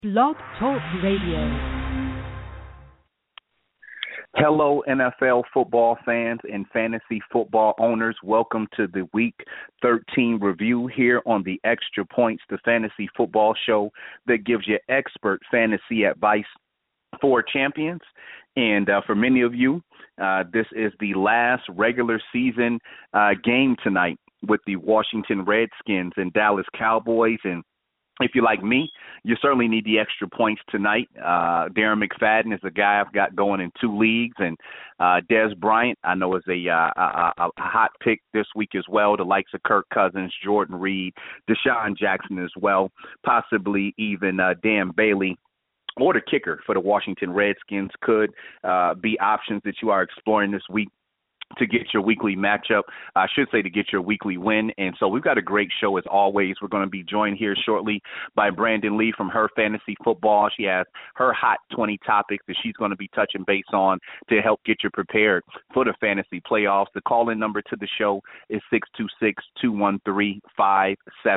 Blog Talk Radio. Hello, NFL football fans and fantasy football owners. Welcome to the Week 13 review here on the Extra Points, the fantasy football show that gives you expert fantasy advice for champions. And for many of you, this is the last regular season game tonight with the Washington Redskins and Dallas Cowboys. And if you're like me, you certainly need the extra points tonight. Darren McFadden is a guy I've got going in 2 leagues, and Dez Bryant I know is a hot pick this week as well. The likes of Kirk Cousins, Jordan Reed, Deshaun Jackson as well, possibly even Dan Bailey. Or the kicker for the Washington Redskins could be options that you are exploring this week to get your weekly matchup, I should say to get your weekly win. And so we've got a great show as always. We're going to be joined here shortly by Brandon Lee from Her Fantasy Football. She has her hot 20 topics that she's going to be touching base on to help get you prepared for the fantasy playoffs. The call-in number to the show is 626-213-5762.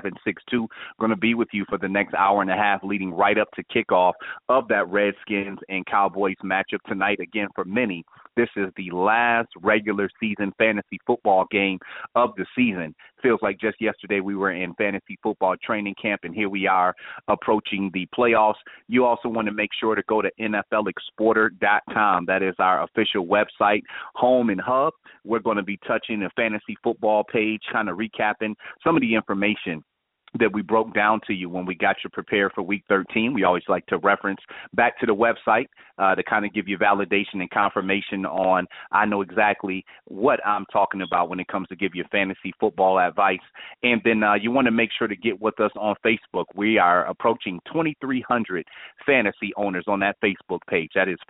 Going to be with you for the next hour and a half leading right up to kickoff of that Redskins and Cowboys matchup tonight. Again, for many, this is the last regular season fantasy football game of the season. Feels like just yesterday we were in fantasy football training camp, and here we are approaching the playoffs. You also want to make sure to go to NFLexporter.com. That is our official website, home and hub. We're going to be touching the fantasy football page, kind of recapping some of the information that we broke down to you when we got you prepared for Week 13. We always like to reference back to the website to kind of give you validation and confirmation on I know exactly what I'm talking about when it comes to give you fantasy football advice. And then you want to make sure to get with us on Facebook. We are approaching 2,300 fantasy owners on that Facebook page. That is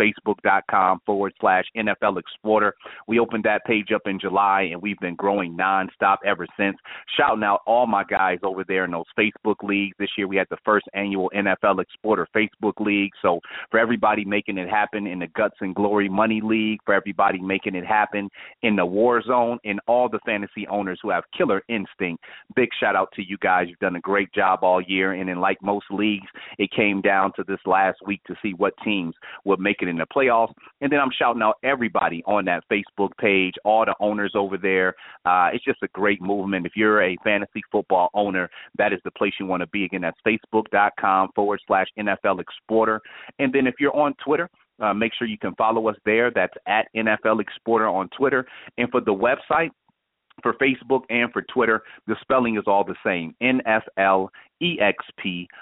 facebook.com/NFL Explorer. We opened that page up in July, and we've been growing nonstop ever since. Shouting out all my guys over there in those Facebook leagues. This year we had the first annual NFL Explorer Facebook League. So for everybody making it happen in the Guts and Glory Money League, for everybody making it happen in the War Zone, and all the fantasy owners who have killer instinct, big shout out to you guys. You've done a great job all year. And in like most leagues, it came down to this last week to see what teams would make it in the playoffs. And then I'm shouting out everybody on that Facebook page, all the owners over there. It's just a great movement. If you're a fantasy football owner, that is the place you want to be. Again, that's facebook.com/NFL Explorer. And then if you're on Twitter, make sure you can follow us there. That's at NFL Explorer on Twitter. And for the website, for Facebook and for Twitter, the spelling is all the same, NFLEXPORTER.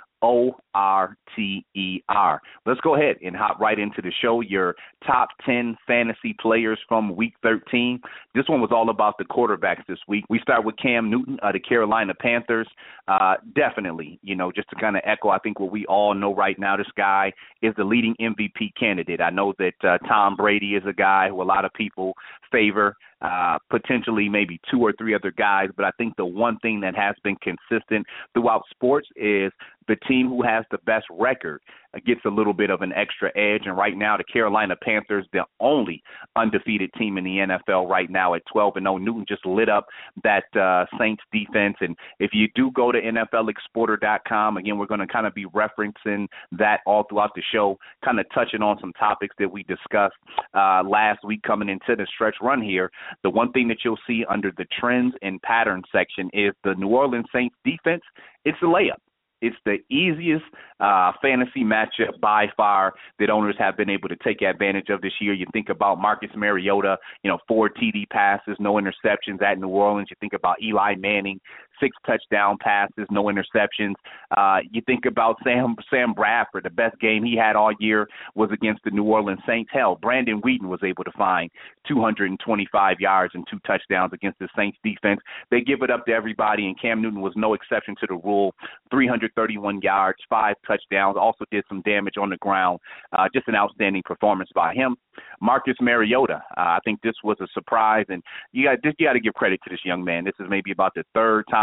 Let's go ahead and hop right into the show. Your top 10 fantasy players from Week 13. This one was all about the quarterbacks this week. We start with Cam Newton of the Carolina Panthers. Definitely, just to kind of echo, I think what we all know right now, this guy is the leading MVP candidate. I know that Tom Brady is a guy who a lot of people favor, potentially maybe 2 or 3 other guys, but I think the one thing that has been consistent throughout sports is the team who has the best record gets a little bit of an extra edge. And right now, the Carolina Panthers, the only undefeated team in the NFL right now at 12-0. Newton just lit up that Saints defense. And if you do go to NFLexporter.com, again, we're going to kind of be referencing that all throughout the show, kind of touching on some topics that we discussed last week coming into the stretch run here. The one thing that you'll see under the trends and patterns section is the New Orleans Saints defense. It's a layup. It's the easiest fantasy matchup by far that owners have been able to take advantage of this year. You think about Marcus Mariota, 4 TD passes, no interceptions at New Orleans. You think about Eli Manning, 6 touchdown passes, no interceptions. You think about Sam Bradford. The best game he had all year was against the New Orleans Saints. Hell, Brandon Whedon was able to find 225 yards and 2 touchdowns against the Saints defense. They give it up to everybody, and Cam Newton was no exception to the rule. 331 yards, 5 touchdowns, also did some damage on the ground. Just an outstanding performance by him. Marcus Mariota, I think this was a surprise, and you got to give credit to this young man. This is maybe about the 3rd time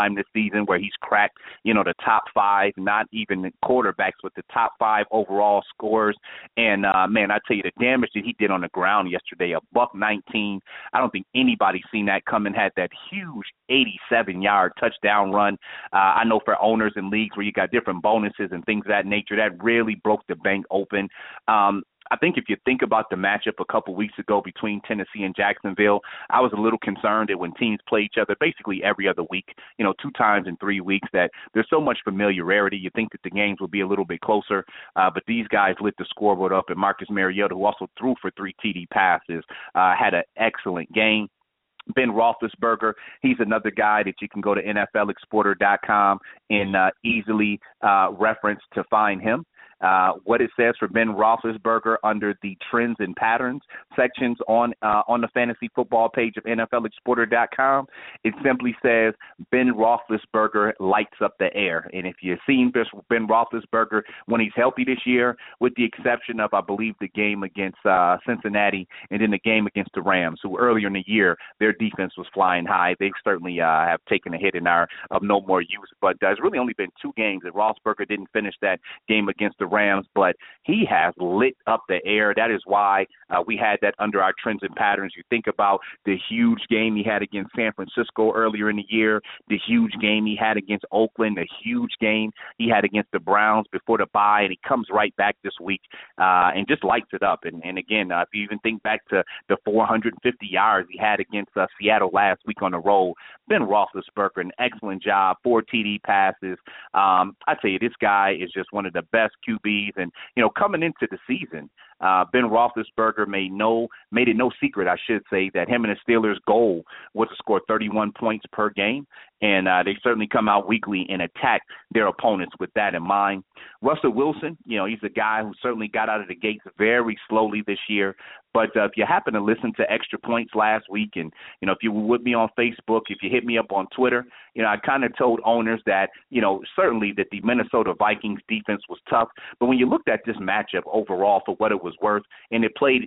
time this season where he's cracked, the top 5, not even quarterbacks, but the top 5 overall scores. And, man, I tell you, the damage that he did on the ground yesterday, a $119. I don't think anybody's seen that coming. Had that huge 87-yard touchdown run. I know for owners in leagues where you got different bonuses and things of that nature, that really broke the bank open. I think if you think about the matchup a couple weeks ago between Tennessee and Jacksonville, I was a little concerned that when teams play each other basically every other week, 2 times in 3 weeks, that there's so much familiarity. You think that the games will be a little bit closer, but these guys lit the scoreboard up, and Marcus Mariota, who also threw for 3 TD passes, had an excellent game. Ben Roethlisberger, he's another guy that you can go to NFLExporter.com and easily reference to find him. What it says for Ben Roethlisberger under the trends and patterns sections on the fantasy football page of NFLExporter.com, it simply says Ben Roethlisberger lights up the air. And if you've seen Ben Roethlisberger when he's healthy this year, with the exception of, I believe, the game against Cincinnati and then the game against the Rams, who earlier in the year their defense was flying high. They certainly have taken a hit and are of no more use. But there's really only been 2 games that Roethlisberger didn't finish that game against the Rams, but he has lit up the air. That is why we had that under our trends and patterns. You think about the huge game he had against San Francisco earlier in the year, the huge game he had against Oakland, the huge game he had against the Browns before the bye, and he comes right back this week and just lights it up. And again, if you even think back to the 450 yards he had against Seattle last week on the road, Ben Roethlisberger, an excellent job, 4 TD passes. I tell you, this guy is just one of the best QBs. And, coming into the season, Ben Roethlisberger made it no secret, I should say, that him and the Steelers' goal was to score 31 points per game. And they certainly come out weekly and attack their opponents with that in mind. Russell Wilson, he's a guy who certainly got out of the gates very slowly this year. But if you happen to listen to Extra Points last week, and, if you were with me on Facebook, if you hit me up on Twitter, I kind of told owners that, certainly that the Minnesota Vikings defense was tough. But when you looked at this matchup overall for what it was worth, and it played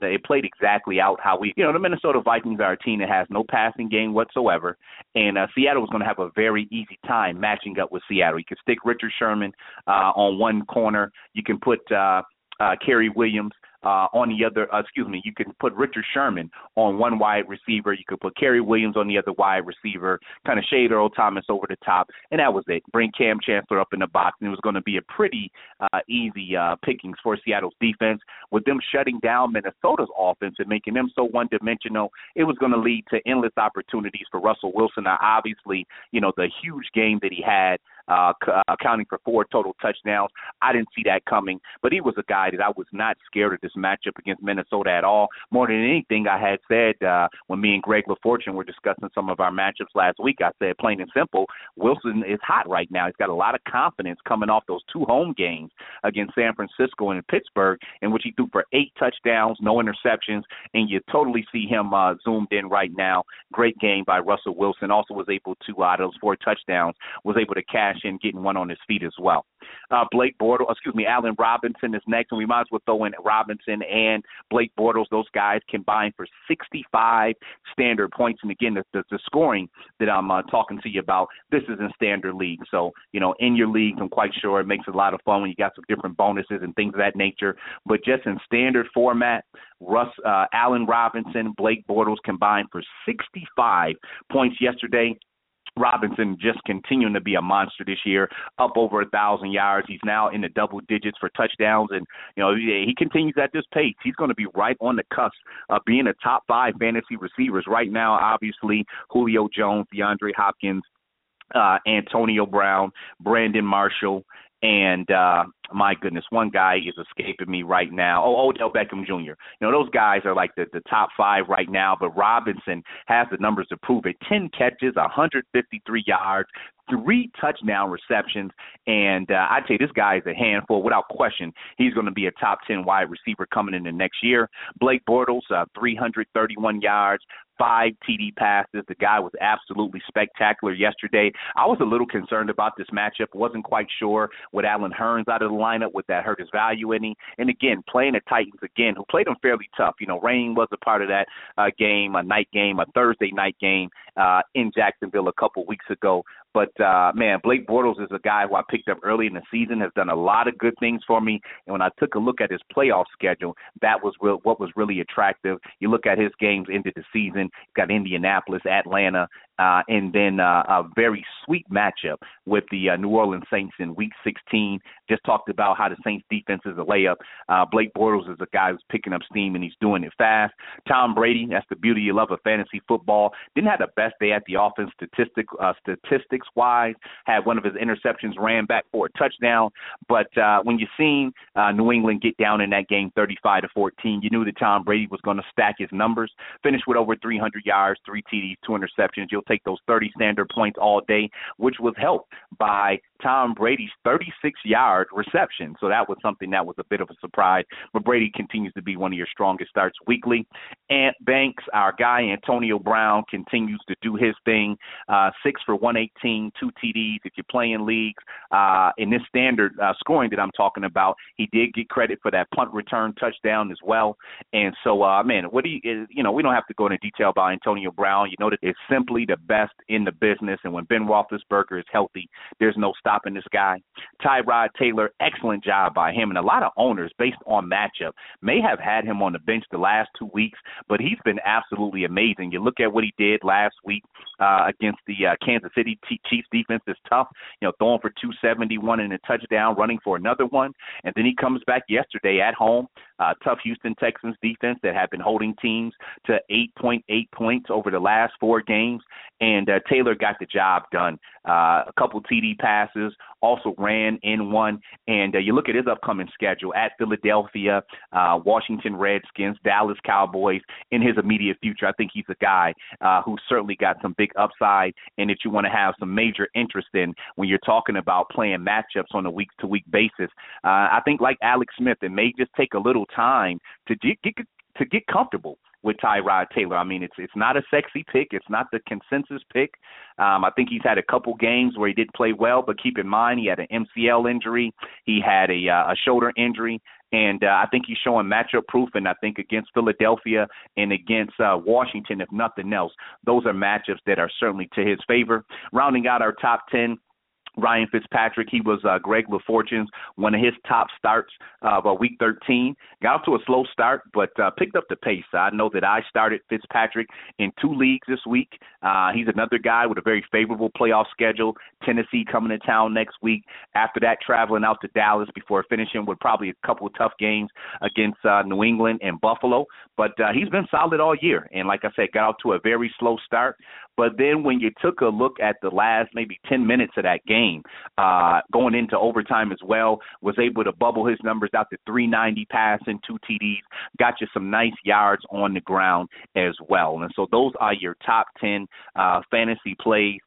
exactly out how the Minnesota Vikings are a team that has no passing game whatsoever. And Seattle was going to have a very easy time matching up with Seattle. You could stick Richard Sherman on one corner. You can put Kerry Williams on the other, you can put Richard Sherman on one wide receiver. You could put Kerry Williams on the other wide receiver, kind of shade Earl Thomas over the top, and that was it. Bring Cam Chancellor up in the box, and it was going to be a pretty easy pickings for Seattle's defense. With them shutting down Minnesota's offense and making them so one-dimensional, it was going to lead to endless opportunities for Russell Wilson. Now, obviously, the huge game that he had, accounting for 4 total touchdowns, I didn't see that coming, but he was a guy that I was not scared of this matchup against Minnesota at all. More than anything, I had said when me and Greg LaFortune were discussing some of our matchups last week, I said plain and simple, Wilson is hot right now. He's got a lot of confidence coming off those 2 home games against San Francisco and Pittsburgh, in which he threw for 8 touchdowns, no interceptions, and you totally see him zoomed in right now. Great game by Russell Wilson. Also was able to, out of those 4 touchdowns, was able to cash in, getting one on his feet as well. Allen Robinson is next, and we might as well throw in Robinson and Blake Bortles. Those guys combined for 65 standard points. And again, the scoring that I'm talking to you about, this is in standard league. So, in your leagues, I'm quite sure it makes a lot of fun when you got some different bonuses and things of that nature. But just in standard format, Allen Robinson, Blake Bortles combined for 65 points yesterday. Robinson just continuing to be a monster this year, up over 1,000 yards. He's now in the double digits for touchdowns, and he continues at this pace. He's going to be right on the cusp of being a top 5 fantasy receivers right now. Obviously, Julio Jones, DeAndre Hopkins, Antonio Brown, Brandon Marshall, and my goodness, one guy is escaping me right now. Odell Beckham Jr. Those guys are like the top 5 right now, but Robinson has the numbers to prove it. 10 catches, 153 yards, 3 touchdown receptions, and I'd say this guy is a handful. Without question, he's going to be a top 10 wide receiver coming into next year. Blake Bortles, 331 yards, 5 TD passes. The guy was absolutely spectacular yesterday. I was a little concerned about this matchup. Wasn't quite sure with Allen Hurns out of the lineup, would that hurt his value any? And again, playing the Titans again, who played them fairly tough. Rain was a part of that game, a night game, a Thursday night game in Jacksonville a couple weeks ago. But, man, Blake Bortles is a guy who I picked up early in the season, has done a lot of good things for me. And when I took a look at his playoff schedule, that was what was really attractive. You look at his games into the season, got Indianapolis, Atlanta, and then a very sweet matchup with the New Orleans Saints in Week 16. Just talked about how the Saints defense is a layup. Blake Bortles is a guy who's picking up steam, and he's doing it fast. Tom Brady, that's the beauty you love of fantasy football. Didn't have the best day at the offense statistics-wise. Had one of his interceptions ran back for a touchdown. But when you seen New England get down in that game 35-14, you knew that Tom Brady was going to stack his numbers. Finished with over 300 yards, 3 TDs, 2 interceptions. You'll take those 30 standard points all day, which was helped by Tom Brady's 36-yard reception. So that was something that was a bit of a surprise. But Brady continues to be one of your strongest starts weekly. Ant Banks, our guy Antonio Brown, continues to do his thing. 6 for 118, 2 TDs. If you're playing leagues, in this standard scoring that I'm talking about, he did get credit for that punt return touchdown as well. And so, man, we don't have to go into detail about Antonio Brown. You know that it's simply the best in the business. And when Ben Roethlisberger is healthy, there's no stopping this guy. Tyrod Taylor, excellent job by him. And a lot of owners, based on matchup, may have had him on the bench the last 2 weeks, but he's been absolutely amazing. You look at what he did last week against the Kansas City Chiefs defense is tough, throwing for 271 and a touchdown, running for another one. And then he comes back yesterday at home, tough Houston Texans defense that have been holding teams to 8.8 points over the last 4 games. And Taylor got the job done. A couple TD passes, also ran in one. And you look at his upcoming schedule at Philadelphia, Washington Redskins, Dallas Cowboys. In his immediate future, I think he's a guy who's certainly got some big upside and that you want to have some major interest in when you're talking about playing matchups on a week-to-week basis. I think like Alex Smith, it may just take a little time to get comfortable with Tyrod Taylor. I mean, it's not a sexy pick. It's not the consensus pick. I think he's had a couple games where he did play well, but keep in mind he had an MCL injury. He had a shoulder injury. And I think he's showing matchup proof, and I think against Philadelphia and against Washington, if nothing else, those are matchups that are certainly to his favor. Rounding out our top 10, Ryan Fitzpatrick, he was Greg LaFortune's one of his top starts of Week 13. Got off to a slow start, but picked up the pace. I know that I started Fitzpatrick in 2 leagues this week. He's another guy with a very favorable playoff schedule. Tennessee coming to town next week. After that, traveling out to Dallas before finishing with probably a couple of tough games against New England and Buffalo. But he's been solid all year. And like I said, got off to a very slow start. But then when you took a look at the last maybe 10 minutes of that game, going into overtime as well, was able to bubble his numbers out to 390 passing, 2 TDs, got you some nice yards on the ground as well. And so those are your top 10 fantasy plays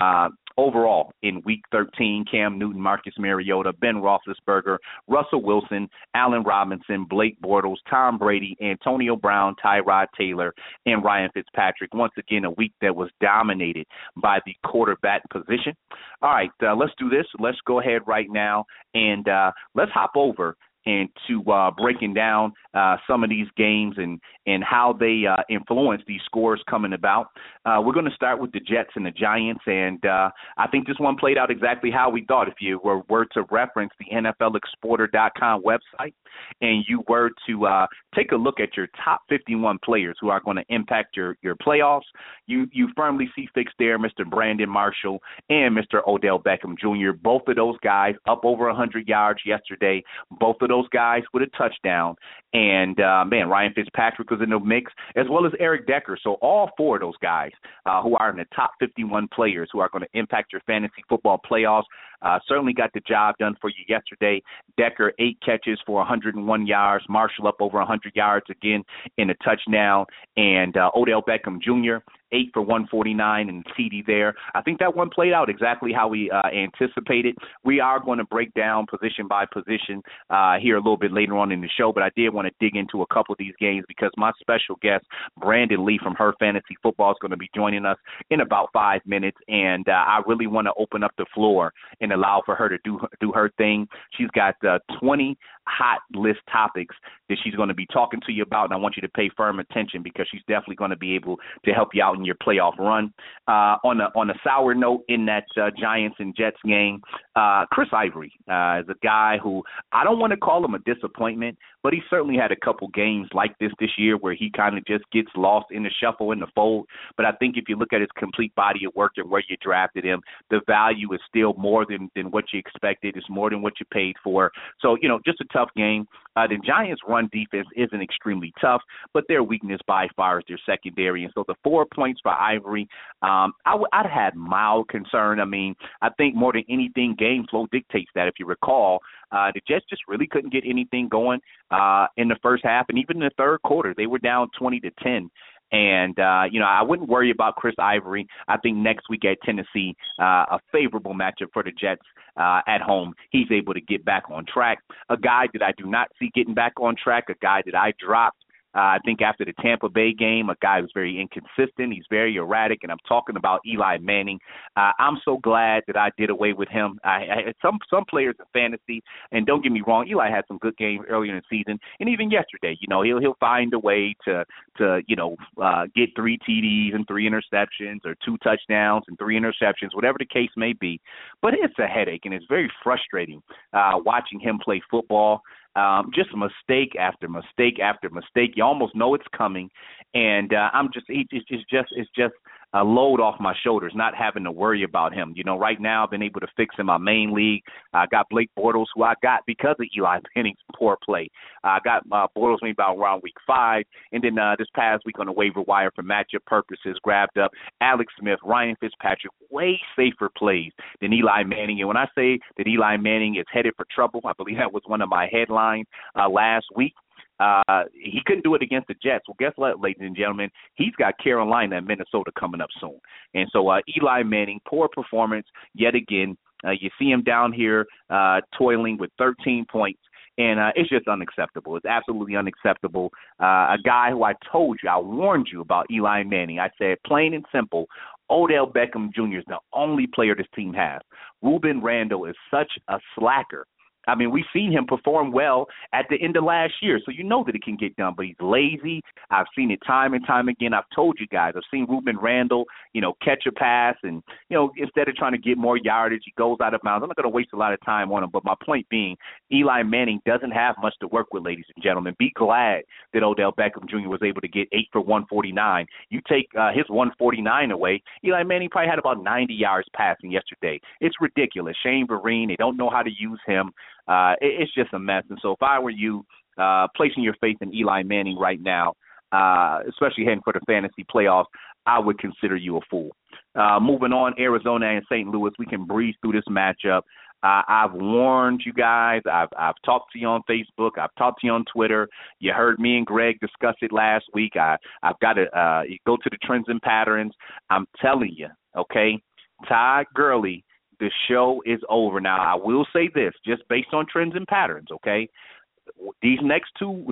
overall in Week 13. Cam Newton, Marcus Mariota, Ben Roethlisberger, Russell Wilson, Allen Robinson, Blake Bortles, Tom Brady, Antonio Brown, Tyrod Taylor, and Ryan Fitzpatrick. Once again, a week that was dominated by the quarterback position. All right, let's do this. Let's go ahead right now and let's hop over into breaking down some of these games and how they influence these scores coming about. We're going to start with the Jets and the Giants, and I think this one played out exactly how we thought. If you were to reference the NFLExporter.com website and you were to take a look at your top 51 players who are going to impact your playoffs, you firmly see fixed there Mr. Brandon Marshall and Mr. Odell Beckham Jr., both of those guys up over 100 yards yesterday, both of those guys with a touchdown. And, man, Ryan Fitzpatrick was in the mix, as well as Eric Decker. So all 4 of those guys who are in the top 51 players who are going to impact your fantasy football playoffs certainly got the job done for you yesterday. Decker, 8 catches for 101 yards. Marshall up over 100 yards again in a touchdown. And Odell Beckham Jr., 8 for 149 and TD there. I think that one played out exactly how we anticipated. We are going to break down position by position here a little bit later on in the show, but I did want to dig into a couple of these games because my special guest, Brandon Lee from Her Fantasy Football, is going to be joining us in about 5 minutes, and I really want to open up the floor and allow for her to do her thing. She's got 20 hot list topics that she's going to be talking to you about, and I want you to pay firm attention because she's definitely going to be able to help you out in starting your playoff run. On a sour note in that Giants and Jets game, Chris Ivory is a guy who I don't want to call him a disappointment, but he certainly had a couple games like this year where he kind of just gets lost in the shuffle, in the fold. But I think if you look at his complete body of work and where you drafted him, the value is still more than what you expected. It's more than what you paid for. So, just a tough game. The Giants' run defense isn't extremely tough, but their weakness by far is their secondary. And so the 4 points for Ivory, I'd had mild concern. I mean, I think more than anything, game flow dictates that. If you recall, the Jets just really couldn't get anything going in the first half, and even in the third quarter, they were down 20-10. And, I wouldn't worry about Chris Ivory. I think next week at Tennessee, a favorable matchup for the Jets at home. He's able to get back on track. A guy that I do not see getting back on track, a guy that I dropped, I think after the Tampa Bay game, a guy who's very inconsistent. He's very erratic, and I'm talking about Eli Manning. I'm so glad that I did away with him. Some players in fantasy, and don't get me wrong, Eli had some good games earlier in the season, and even yesterday. He'll find a way to get 3 TDs and 3 interceptions, or 2 touchdowns and 3 interceptions, whatever the case may be. But it's a headache, and it's very frustrating watching him play football. Just mistake after mistake after mistake. You almost know it's coming, and it's just a load off my shoulders, not having to worry about him. Right now I've been able to fix in my main league. I got Blake Bortles, who I got because of Eli Manning's poor play. I got Bortles maybe about around week 5, and then this past week on the waiver wire for matchup purposes, grabbed up Alex Smith, Ryan Fitzpatrick, way safer plays than Eli Manning. And when I say that Eli Manning is headed for trouble, I believe that was one of my headlines last week. He couldn't do it against the Jets. Well, guess what, ladies and gentlemen? He's got Carolina and Minnesota coming up soon. And so Eli Manning, poor performance yet again. You see him down here toiling with 13 points. And it's just unacceptable. It's absolutely unacceptable. A guy who I warned you about Eli Manning. I said, plain and simple, Odell Beckham Jr. is the only player this team has. Ruben Randle is such a slacker. I mean, we've seen him perform well at the end of last year, so you know that it can get done, but he's lazy. I've seen it time and time again. I've told you guys. I've seen Ruben Randle, catch a pass, and, instead of trying to get more yardage, he goes out of bounds. I'm not going to waste a lot of time on him, but my point being, Eli Manning doesn't have much to work with, ladies and gentlemen. Be glad that Odell Beckham Jr. was able to get 8 for 149. You take his 149 away, Eli Manning probably had about 90 yards passing yesterday. It's ridiculous. Shane Vereen, they don't know how to use him. It's just a mess. And so if I were you, placing your faith in Eli Manning right now, especially heading for the fantasy playoffs, I would consider you a fool. Moving on, Arizona and St. Louis, we can breeze through this matchup. I've warned you guys. I've talked to you on Facebook. I've talked to you on Twitter. You heard me and Greg discuss it last week. I've got to go to the trends and patterns. I'm telling you, okay, Todd Gurley, the show is over. Now, I will say this, just based on trends and patterns, okay? These next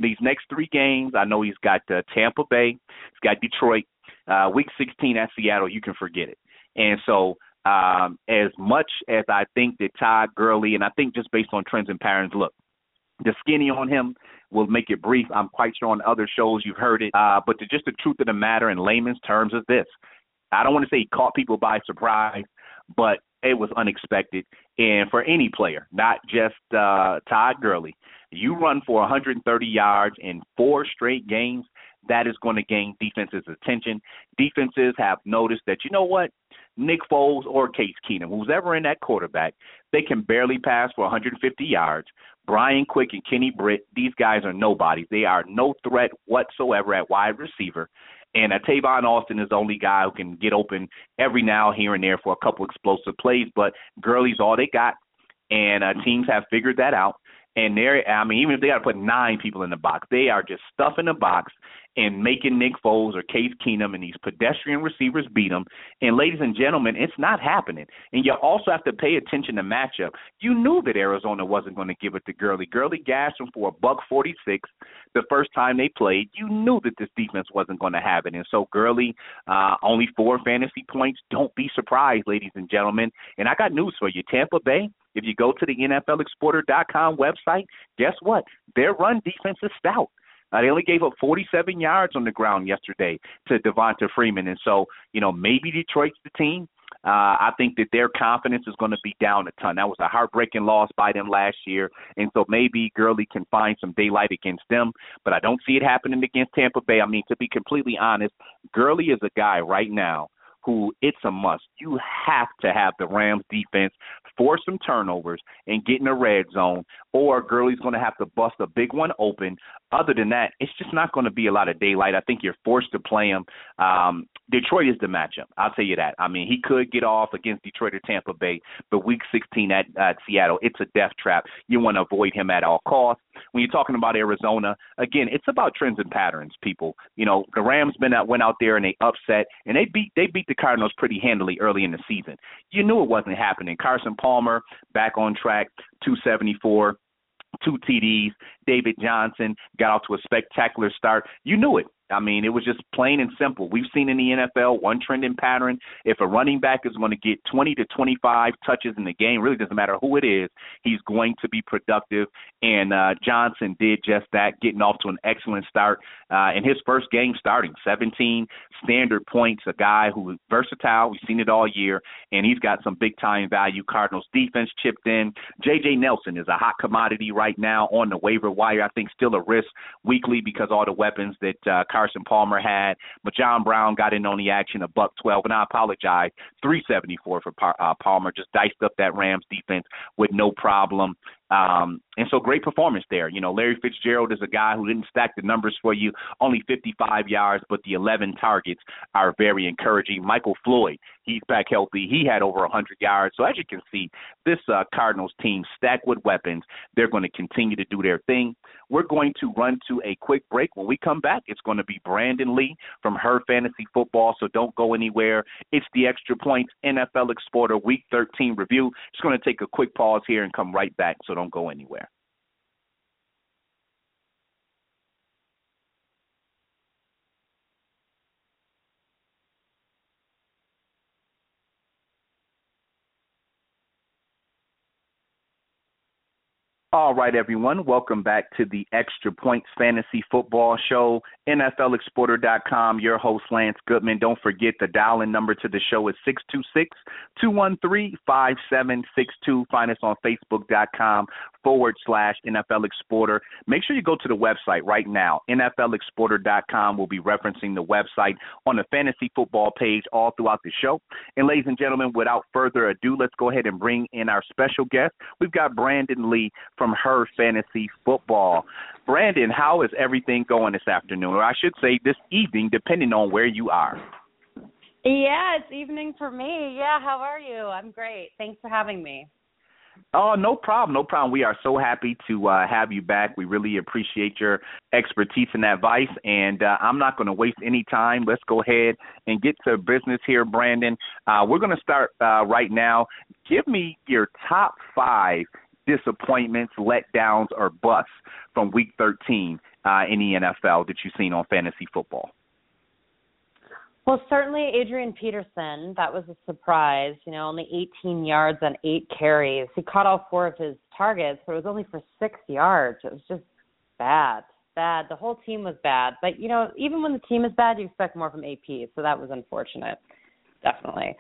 3 games, I know he's got Tampa Bay, he's got Detroit, Week 16 at Seattle, you can forget it. And so as much as I think that Todd Gurley, and I think just based on trends and patterns, look, the skinny on him will make it brief. I'm quite sure on other shows you've heard it. But just the truth of the matter in layman's terms is this. I don't want to say he caught people by surprise, but it was unexpected. And for any player, not just Todd Gurley, you run for 130 yards in 4 straight games, that is going to gain defenses' attention. Defenses have noticed that, you know what, Nick Foles or Case Keenum, who's ever in that quarterback, they can barely pass for 150 yards. Brian Quick and Kenny Britt, these guys are nobodies. They are no threat whatsoever at wide receiver. And Tavon Austin is the only guy who can get open every now, here, and there for a couple explosive plays. But Gurley's all they got, and teams have figured that out. And even if they got to put 9 people in the box, they are just stuffing the box and making Nick Foles or Case Keenum and these pedestrian receivers beat them. And ladies and gentlemen, it's not happening. And you also have to pay attention to matchup. You knew that Arizona wasn't going to give it to Gurley. Gurley gassed him for $146 the first time they played. You knew that this defense wasn't going to have it. And so Gurley, only 4 fantasy points. Don't be surprised, ladies and gentlemen. And I got news for you. Tampa Bay, if you go to the NFLexporter.com website, guess what? Their run defense is stout. They only gave up 47 yards on the ground yesterday to Devonta Freeman. And so, maybe Detroit's the team. I think that their confidence is going to be down a ton. That was a heartbreaking loss by them last year, and so maybe Gurley can find some daylight against them, but I don't see it happening against Tampa Bay. I mean, to be completely honest, Gurley is a guy right now who it's a must. You have to have the Rams defense force some turnovers and get in the red zone, or Gurley's going to have to bust a big one open. Other than that, it's just not going to be a lot of daylight. I think you're forced to play him. Detroit is the matchup. I'll tell you that. I mean, he could get off against Detroit or Tampa Bay, but Week 16 at Seattle, it's a death trap. You want to avoid him at all costs. When you're talking about Arizona, again, it's about trends and patterns, people. The Rams went out there and they upset, and they beat the Cardinals pretty handily early in the season. You knew it wasn't happening. Carson Palmer back on track, 274. 2 TDs. David Johnson got off to a spectacular start. You knew it. I mean, it was just plain and simple. We've seen in the NFL one trend and pattern. If a running back is going to get 20 to 25 touches in the game, really doesn't matter who it is, he's going to be productive. And Johnson did just that, getting off to an excellent start in his first game starting, 17 standard points, a guy who is versatile. We've seen it all year, and he's got some big-time value. Cardinals defense chipped in. J.J. Nelson is a hot commodity right now on the waiver wire. I think still a risk weekly because all the weapons that Carson Palmer had, but John Brown got in on the action, $112, and I apologize, $374 for Palmer. Just diced up that Rams defense with no problem. And so great performance there. Larry Fitzgerald is a guy who didn't stack the numbers for you, only 55 yards, but the 11 targets are very encouraging. Michael Floyd, he's back healthy. He had over 100 yards. So as you can see, this Cardinals team stacked with weapons. They're going to continue to do their thing. We're going to run to a quick break. When we come back, it's going to be Brandon Lee from Her Fantasy Football, so don't go anywhere. It's the Extra Points NFL Explorer Week 13 review. Just going to take a quick pause here and come right back, so don't go anywhere. All right, everyone. Welcome back to the Extra Points Fantasy Football Show, NFLExporter.com. Your host, Lance Goodman. Don't forget the dial-in number to the show is 626-213-5762. Find us on Facebook.com/NFL Exporter. Make sure you go to the website right now, NFLExporter.com. We'll be referencing the website on the fantasy football page all throughout the show. And ladies and gentlemen, without further ado, let's go ahead and bring in our special guest. We've got Brandon Lee from Her Fantasy Football. Brandon, how is everything going this afternoon, or I should say this evening, depending on where you are? Yeah, it's evening for me. Yeah, how are you? I'm great. Thanks for having me. Oh, no problem. No problem. We are so happy to have you back. We really appreciate your expertise and advice, and I'm not going to waste any time. Let's go ahead and get to business here, Brandon. We're going to start right now. Give me your top 5 disappointments, letdowns, or busts from Week 13 in the NFL that you've seen on fantasy football? Well, certainly Adrian Peterson. That was a surprise. Only 18 yards on 8 carries. He caught all 4 of his targets, but it was only for 6 yards. It was just bad. The whole team was bad. But, even when the team is bad, you expect more from AP, so that was unfortunate. Definitely.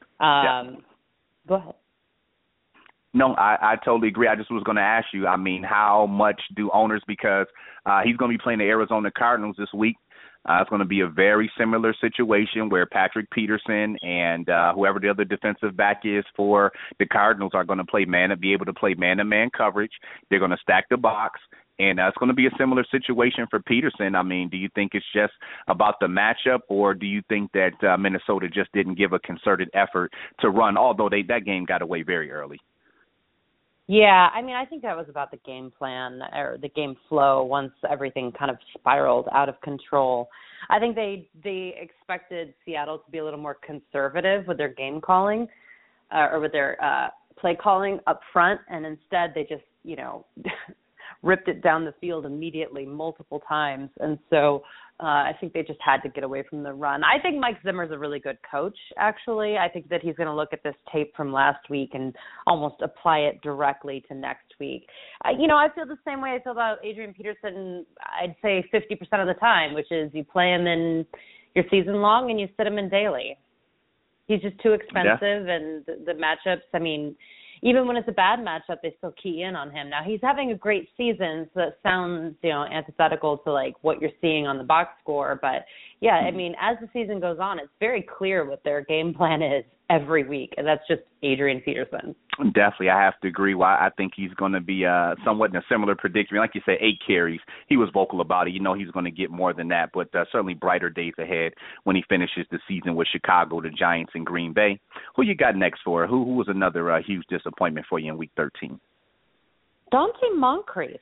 Go ahead. No, I totally agree. I just was going to ask you, how much do owners, because he's going to be playing the Arizona Cardinals this week. It's going to be a very similar situation where Patrick Peterson and whoever the other defensive back is for the Cardinals are going to be able to play man-to-man coverage. They're going to stack the box. And it's going to be a similar situation for Peterson. Do you think it's just about the matchup, or do you think that Minnesota just didn't give a concerted effort to run, although that game got away very early? Yeah, I think that was about the game plan or the game flow once everything kind of spiraled out of control. I think they expected Seattle to be a little more conservative with their game calling or with their play calling up front, and instead they just, ripped it down the field immediately multiple times. And so I think they just had to get away from the run. I think Mike Zimmer's a really good coach, actually. I think that he's going to look at this tape from last week and almost apply it directly to next week. I feel the same way I feel about Adrian Peterson, I'd say 50% of the time, which is you play him in your season long and you sit him in daily. He's just too expensive, and the matchups, I mean, even when it's a bad matchup, they still key in on him. Now, he's having a great season, so that sounds, antithetical to, like, what you're seeing on the box score. But, yeah, I mean, as the season goes on, it's very clear what their game plan is every week, and that's just Adrian Peterson. Definitely, I have to agree. Well, I think he's going to be somewhat in a similar predicament. Like you said, 8 carries. He was vocal about it. He's going to get more than that, but certainly brighter days ahead when he finishes the season with Chicago, the Giants, and Green Bay. Who you got next for? Who was another huge disappointment for you in Week 13? Dante Moncrief.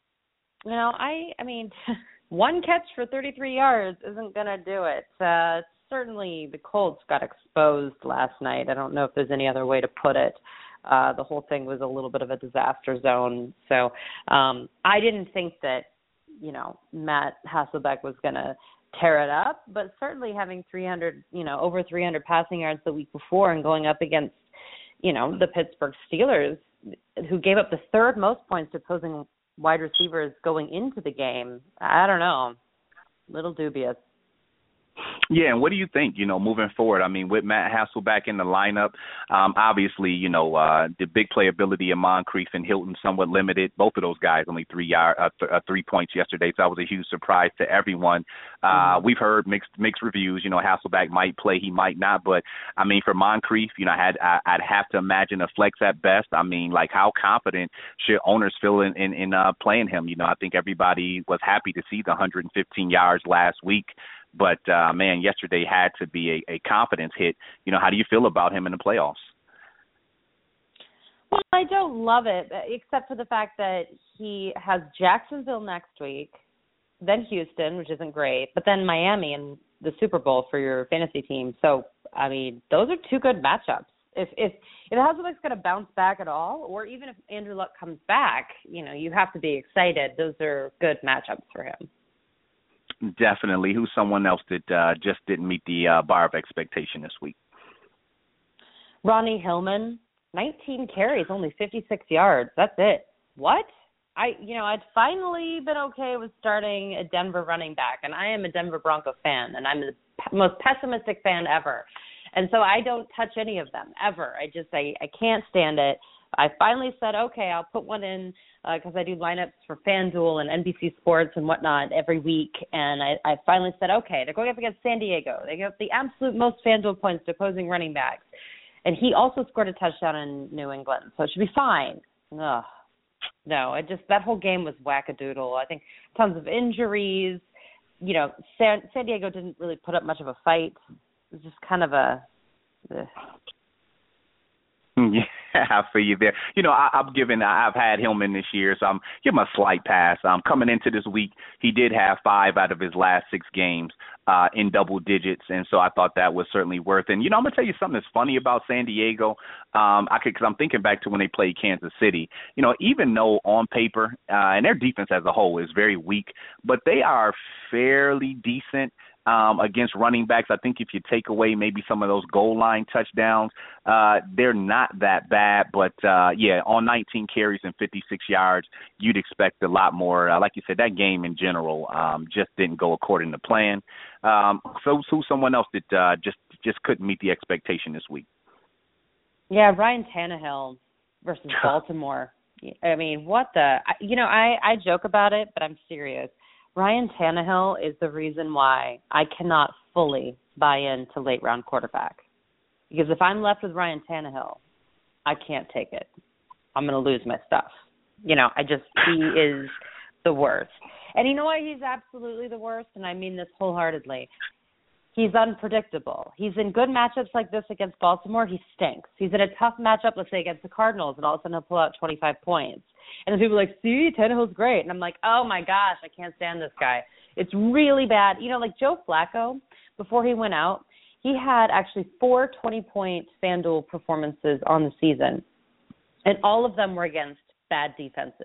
I mean, one catch for 33 yards isn't going to do it. Certainly the Colts got exposed last night. I don't know if there's any other way to put it. The whole thing was a little bit of a disaster zone. So I didn't think that, Matt Hasselbeck was going to tear it up, but certainly having 300, over 300 passing yards the week before and going up against, the Pittsburgh Steelers, who gave up the third most points to opposing wide receivers going into the game. I don't know. Little dubious. Yeah, and what do you think, moving forward? I mean, with Matt Hasselbeck in the lineup, obviously, the big playability of Moncrief and Hilton somewhat limited. Both of those guys only 3 points yesterday, so that was a huge surprise to everyone. We've heard mixed reviews. Hasselbeck might play, he might not. But, I mean, for Moncrief, I'd have to imagine a flex at best. I mean, like, how confident should owners feel in playing him? I think everybody was happy to see the 115 yards last week. But, man, yesterday had to be a confidence hit. How do you feel about him in the playoffs? Well, I don't love it, except for the fact that he has Jacksonville next week, then Houston, which isn't great, but then Miami in the Super Bowl for your fantasy team. So, I mean, those are two good matchups. If Hasselbeck's going to bounce back at all, or even if Andrew Luck comes back, you have to be excited. Those are good matchups for him. Definitely. Who's someone else that just didn't meet the bar of expectation this week? Ronnie Hillman, 19 carries, only 56 yards. That's it. What? I'd finally been okay with starting a Denver running back, and I am a Denver Bronco fan, and I'm the most pessimistic fan ever. And so I don't touch any of them, ever. I can't stand it. I finally said, okay, I'll put one in because I do lineups for FanDuel and NBC Sports and whatnot every week. And I finally said, okay, they're going up against San Diego. They get the absolute most FanDuel points to opposing running backs. And he also scored a touchdown in New England, so it should be fine. Ugh. No, that whole game was wackadoodle. I think tons of injuries. San Diego didn't really put up much of a fight. It was just kind of a... Yeah, I feel you there. I've had Hillman this year, so I'm giving him a slight pass. Coming into this week, he did have 5 out of his last 6 games in double digits, and so I thought that was certainly worth it. And, I'm going to tell you something that's funny about San Diego, because I'm thinking back to when they played Kansas City. Even though on paper, and their defense as a whole is very weak, but they are fairly decent against running backs. I think if you take away maybe some of those goal line touchdowns, they're not that bad. But, on 19 carries and 56 yards, you'd expect a lot more. Like you said, that game in general just didn't go according to plan. So who's someone else that just couldn't meet the expectation this week? Yeah, Ryan Tannehill versus Baltimore. I mean, what the – I joke about it, but I'm serious. Ryan Tannehill is the reason why I cannot fully buy into late-round quarterback. Because if I'm left with Ryan Tannehill, I can't take it. I'm going to lose my stuff. He is the worst. And you know why he's absolutely the worst? And I mean this wholeheartedly. He's unpredictable. He's in good matchups like this against Baltimore. He stinks. He's in a tough matchup, let's say, against the Cardinals, and all of a sudden he'll pull out 25 points. And then people are like, see, Tannehill's great. And I'm like, oh, my gosh, I can't stand this guy. It's really bad. Like Joe Flacco, before he went out, he had actually 4 20-point FanDuel performances on the season, and all of them were against bad defenses.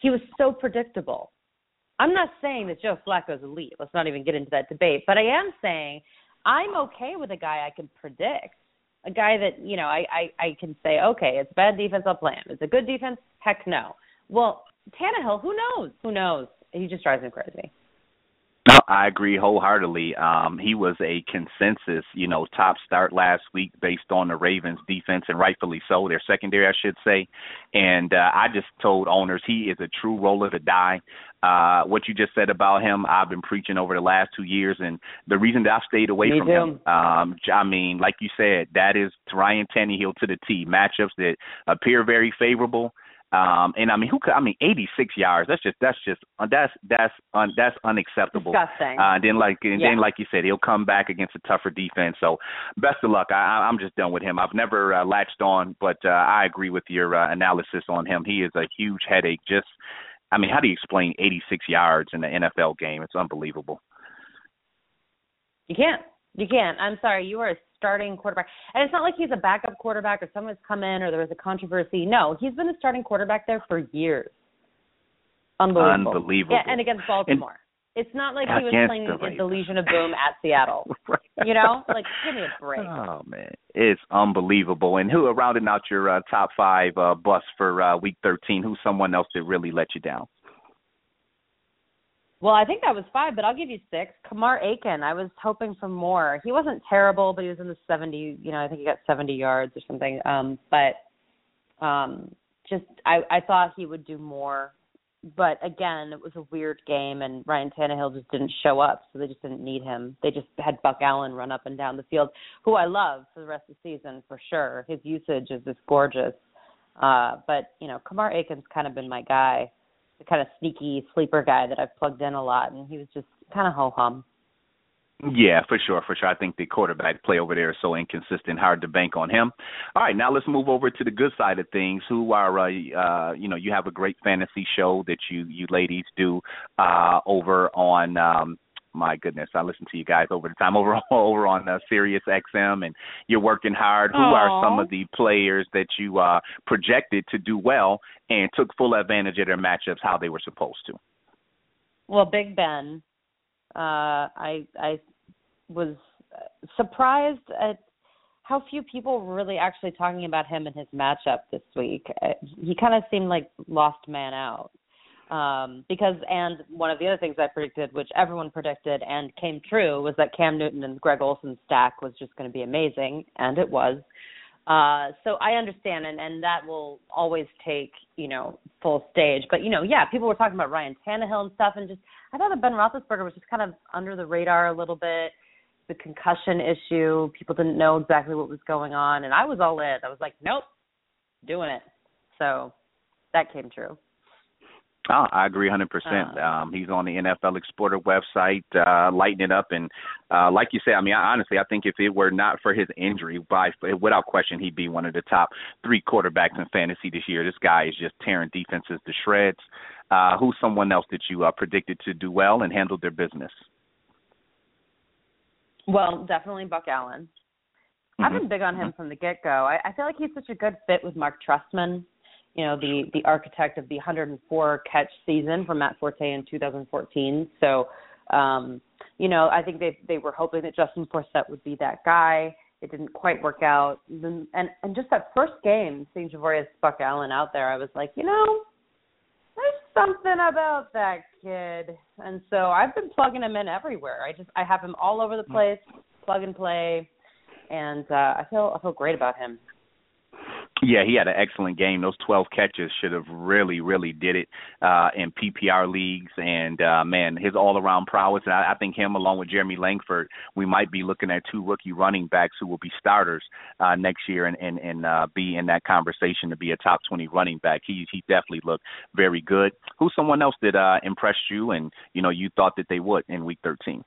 he was so predictable. I'm not saying that Joe Flacco's elite. Let's not even get into that debate. But I am saying I'm okay with a guy I can predict, a guy that, I can say, okay, it's bad defense, I'll play him. It's a good defense? Heck no. Well, Tannehill, who knows? Who knows? He just drives me crazy. No, I agree wholeheartedly. He was a consensus, top start last week based on the Ravens defense, and rightfully so, their secondary, I should say. And I just told owners he is a true roll of the die. What you just said about him, I've been preaching over the last 2 years, and the reason that I've stayed away from him, like you said, that is Ryan Tannehill to the T. Matchups that appear very favorable. 86 yards. That's unacceptable. Disgusting. Then like you said, he'll come back against a tougher defense. So best of luck. I'm just done with him. I've never latched on, but I agree with your analysis on him. He is a huge headache. How do you explain 86 yards in the NFL game? It's unbelievable. You can't. I'm sorry. You are a starting quarterback. And it's not like he's a backup quarterback or someone's come in or there was a controversy. No, he's been a starting quarterback there for years. Unbelievable. Yeah, and against Baltimore. It's not like he was playing the Legion of Boom at Seattle. Right. Give me a break. Oh, man. It's unbelievable. And who, rounding out your top 5 busts for Week 13, who's someone else that really let you down? Well, I think that was 5, but I'll give you 6. Kamar Aiken, I was hoping for more. He wasn't terrible, but he was in the 70, I think he got 70 yards or something. I thought he would do more. But, again, it was a weird game, and Ryan Tannehill just didn't show up, so they just didn't need him. They just had Buck Allen run up and down the field, who I love for the rest of the season for sure. His usage is just gorgeous. But Kamar Aiken's kind of been my guy. The kind of sneaky sleeper guy that I've plugged in a lot, and he was just kind of ho-hum. Yeah, for sure. I think the quarterback play over there is so inconsistent, hard to bank on him. All right, now let's move over to the good side of things. Who are, you have a great fantasy show that you ladies do over on my goodness, I listen to you guys over the time over on Sirius XM, and you're working hard. Who are some of the players that you projected to do well and took full advantage of their matchups how they were supposed to? Well, Big Ben, I was surprised at how few people were really actually talking about him and his matchup this week. He kind of seemed like lost man out. And one of the other things I predicted, which everyone predicted and came true, was that Cam Newton and Greg Olsen's stack was just going to be amazing, and it was. So I understand, and that will always take, full stage. But, people were talking about Ryan Tannehill and stuff, and I thought that Ben Roethlisberger was just kind of under the radar a little bit. The concussion issue, people didn't know exactly what was going on, and I was all in. I was like, nope, doing it. So that came true. Oh, I agree 100%. He's on the NFL Explorer website, lighting it up. And like you said, honestly, I think if it were not for his injury, without question, he'd be one of the top 3 quarterbacks in fantasy this year. This guy is just tearing defenses to shreds. Who's someone else that you predicted to do well and handle their business? Well, definitely Buck Allen. I've been big on him from the get-go. I feel like he's such a good fit with Mark Trestman. The architect of the 104-catch season from Matt Forte in 2014. So, I think they were hoping that Justin Forsett would be that guy. It didn't quite work out. And just that first game, seeing Javorius Buck Allen out there, I was like, there's something about that kid. And so I've been plugging him in everywhere. I have him all over the place, plug and play, and I feel great about him. Yeah, he had an excellent game. Those 12 catches should have really, really did it in PPR leagues. And, his all-around prowess. And I think him, along with Jeremy Langford, we might be looking at 2 rookie running backs who will be starters next year and be in that conversation to be a top 20 running back. He definitely looked very good. Who's someone else that impressed you and, you thought that they would in Week 13?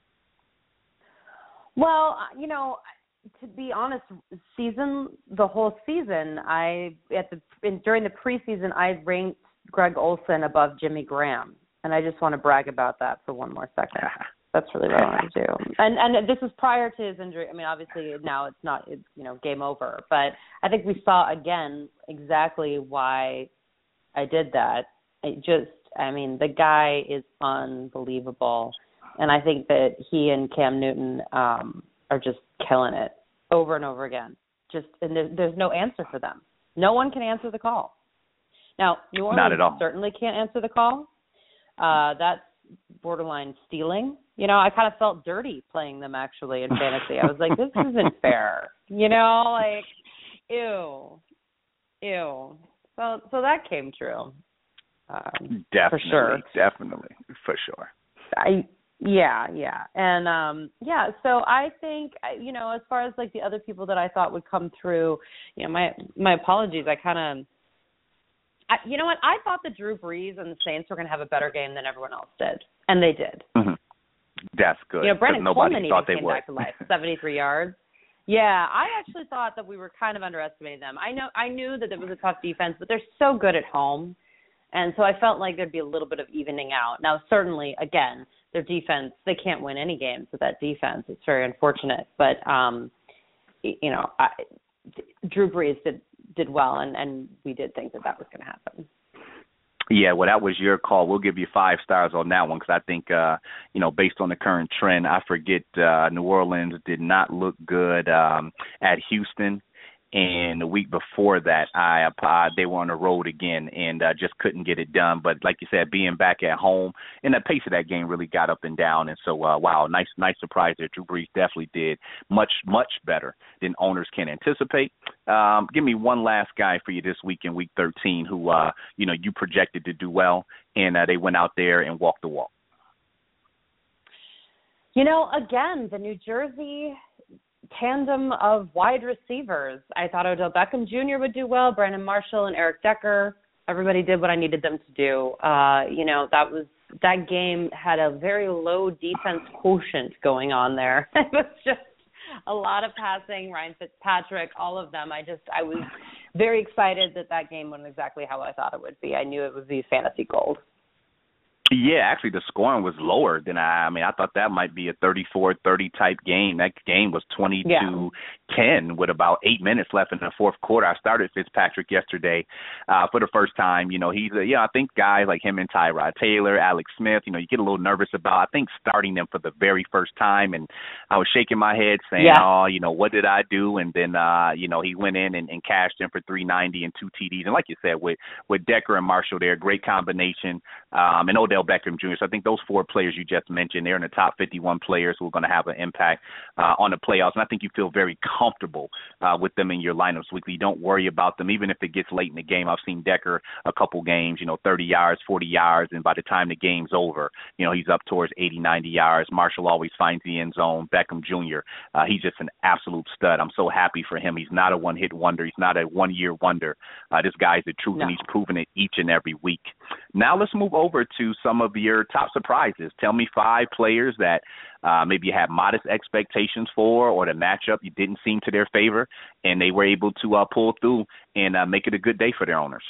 Well, to be honest, the whole season, during the preseason, I ranked Greg Olsen above Jimmy Graham, and I just want to brag about that for one more second. That's really what I want to do. And this is prior to his injury. Obviously now it's game over, but I think we saw again exactly why I did that. I mean, the guy is unbelievable. And I think that he and Cam Newton are just killing it over and over again. And there's no answer for them. No one can answer the call. Now, New Orleans certainly can't answer the call. That's borderline stealing. You know, I kind of felt dirty playing them actually in fantasy. I was like, this isn't fair. You know, like, ew. So that came true. Definitely, for sure. For sure. Yeah. And, so I think, you know, as far as like the other people that I thought would come through, you know, my apologies. You know what? I thought that Drew Brees and the Saints were going to have a better game than everyone else did. And they did. Mm-hmm. That's good. You know, Brandon Coleman even came back to life, 73 yards. Yeah, I actually thought that we were kind of underestimating them. I knew that it was a tough defense, but they're so good at home. And so I felt like there'd be a little bit of evening out. Now, certainly, again, their defense, they can't win any games with that defense. It's very unfortunate. But, you know, Drew Brees did well, and we did think that was going to happen. Yeah, well, that was your call. We'll give you 5 stars on that one because I think, you know, based on the current trend, I forget New Orleans did not look good at Houston. And the week before that, they were on the road again and just couldn't get it done. But like you said, being back at home, and the pace of that game really got up and down. And so, wow, nice surprise there. Drew Brees definitely did much better than owners can anticipate. Give me one last guy for you this week in Week 13 who, you know, you projected to do well, and they went out there and walked the walk. You know, again, the New Jersey tandem of wide receivers. I thought Odell Beckham Jr. would do well, Brandon Marshall and Eric Decker. Everybody did what I needed them to do. You know, that game had a very low defense quotient going on there. It was just a lot of passing, Ryan Fitzpatrick, all of them. I was very excited that game went exactly how I thought it would be. I knew it would be fantasy gold. Yeah, actually the scoring was lower than I thought that might be a 34-30 type game. That game was 20-10 with about 8 minutes left in the fourth quarter. I started Fitzpatrick yesterday for the first time. You know, he's I think guys like him and Tyrod Taylor, Alex Smith, you know, you get a little nervous about, I think, starting them for the very first time. And I was shaking my head saying, oh, you know, what did I do? And then, you know, he went in and cashed in for 390 and 2 TDs. And like you said, with Decker and Marshall there, great combination. And Odell Beckham Jr. So I think those 4 players you just mentioned, they're in the top 51 players who are going to have an impact on the playoffs. And I think you feel very comfortable with them in your lineups weekly. You don't worry about them, even if it gets late in the game. I've seen Decker a couple games, you know, 30 yards, 40 yards, and by the time the game's over, you know, he's up towards 80, 90 yards. Marshall always finds the end zone. Beckham Jr., he's just an absolute stud. I'm so happy for him. He's not a one-hit wonder. He's not a one-year wonder. This guy's the truth, and he's proven it each and every week. Now let's move over to some of your top surprises. Tell me 5 players that maybe you had modest expectations for, or the matchup you didn't seem to their favor, and they were able to pull through and make it a good day for their owners.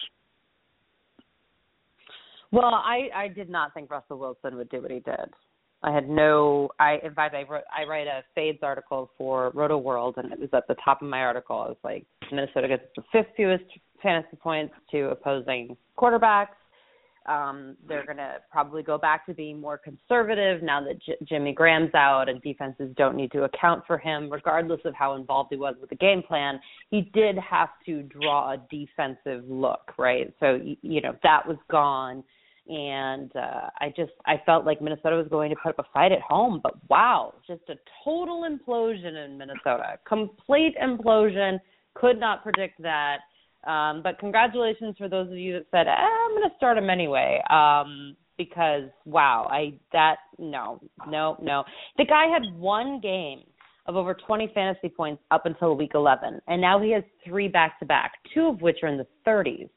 Well, I did not think Russell Wilson would do what he did. In fact, I write a fades article for Roto World, and it was at the top of my article. I was like, Minnesota gets the 5th fewest fantasy points to opposing quarterbacks. They're going to probably go back to being more conservative now that Jimmy Graham's out, and defenses don't need to account for him, regardless of how involved he was with the game plan. He did have to draw a defensive look, right? So, you know, that was gone. And I felt like Minnesota was going to put up a fight at home. But, wow, just a total implosion in Minnesota. Complete implosion. Could not predict that. But congratulations for those of you that said, I'm going to start him anyway, because, wow, no. The guy had one game of over 20 fantasy points up until week 11, and now he has 3 back-to-back, 2 of which are in the 30s.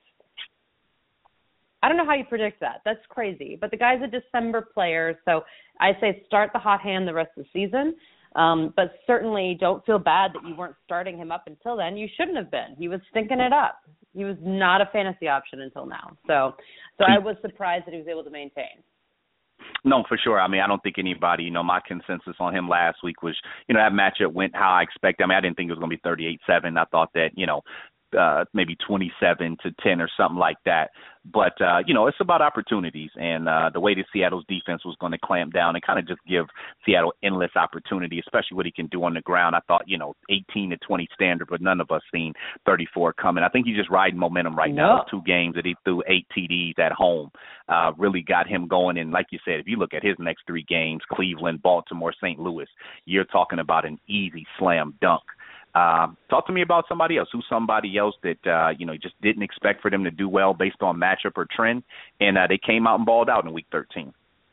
I don't know how you predict that. That's crazy. But the guy's a December player, so I say start the hot hand the rest of the season. But certainly don't feel bad that you weren't starting him up until then. You shouldn't have been. He was stinking it up. He was not a fantasy option until now. So I was surprised that he was able to maintain. No, for sure. I mean, I don't think anybody, you know, my consensus on him last week was, you know, that matchup went how I expected. I mean, I didn't think it was going to be 38-7. I thought that, you know, maybe 27-10 or something like that. But, it's about opportunities. And the way that Seattle's defense was going to clamp down and kind of just give Seattle endless opportunity, especially what he can do on the ground. I thought, 18-20 standard, but none of us seen 34 coming. I think he's just riding momentum right now. Those 2 games that he threw 8 TDs at home really got him going. And like you said, if you look at his next 3 games, Cleveland, Baltimore, St. Louis, you're talking about an easy slam dunk. Talk to me about somebody else. Who's somebody else that, just didn't expect for them to do well based on matchup or trend, and they came out and balled out in Week 13?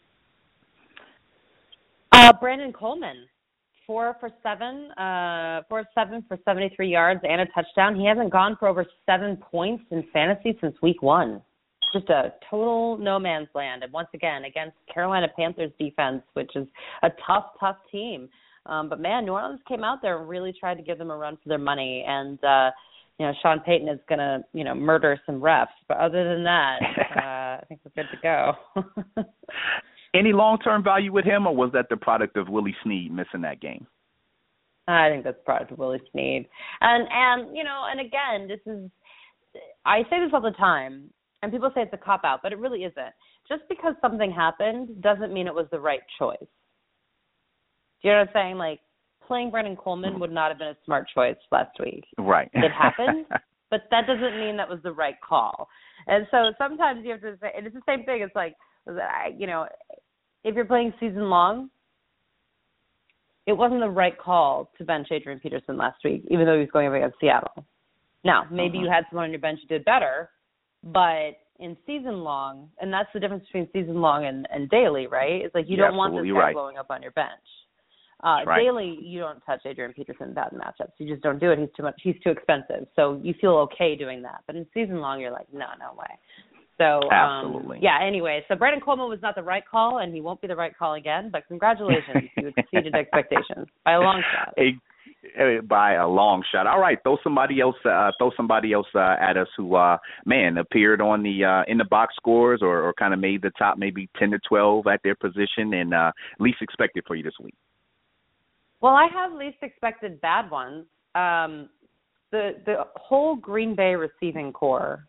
Brandon Coleman, 4 for 7 for 73 yards and a touchdown. He hasn't gone for over 7 points in fantasy since Week 1. Just a total no man's land. And once again, against Carolina Panthers defense, which is a tough team. But, man, New Orleans came out there and really tried to give them a run for their money. And, Sean Payton is going to, murder some refs. But other than that, I think we're good to go. Any long-term value with him, or was that the product of Willie Snead missing that game? I think that's the product of Willie Snead. And again, I say this all the time, and people say it's a cop-out, but it really isn't. Just because something happened doesn't mean it was the right choice. Do you know what I'm saying? Like, playing Brandon Coleman would not have been a smart choice last week. Right. It happened, but that doesn't mean that was the right call. And so sometimes you have to say, and it's the same thing. It's like, if you're playing season long, it wasn't the right call to bench Adrian Peterson last week, even though he was going up against Seattle. Now, maybe you had someone on your bench who did better, but in season long, and that's the difference between season long and daily, right? It's like you don't want this guy blowing up on your bench. Right. Daily, you don't touch Adrian Peterson in bad matchups. You just don't do it. He's too expensive. So you feel okay doing that. But in season long, you're like, no way. So, absolutely. Anyway, so Brandon Coleman was not the right call, and he won't be the right call again. But congratulations. You exceeded expectations by a long shot. By a long shot. All right, throw somebody else at us who, appeared on the in the box scores or kind of made the top maybe 10 to 12 at their position and least expected for you this week. Well, I have least expected bad ones. The whole Green Bay receiving core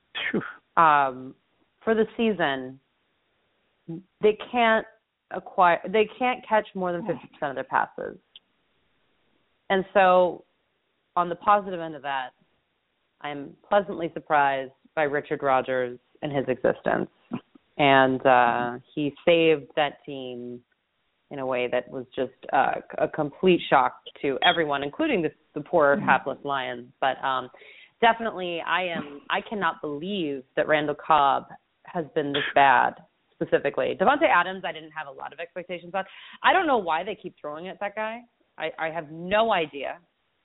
for the season, they can't catch more than 50% of their passes. And so on the positive end of that, I'm pleasantly surprised by Richard Rodgers and his existence. And he saved that team in a way that was just a complete shock to everyone, including the poor hapless Lions. But definitely I cannot believe that Randall Cobb has been this bad specifically. Devontae Adams, I didn't have a lot of expectations on. I don't know why they keep throwing at that guy. I have no idea.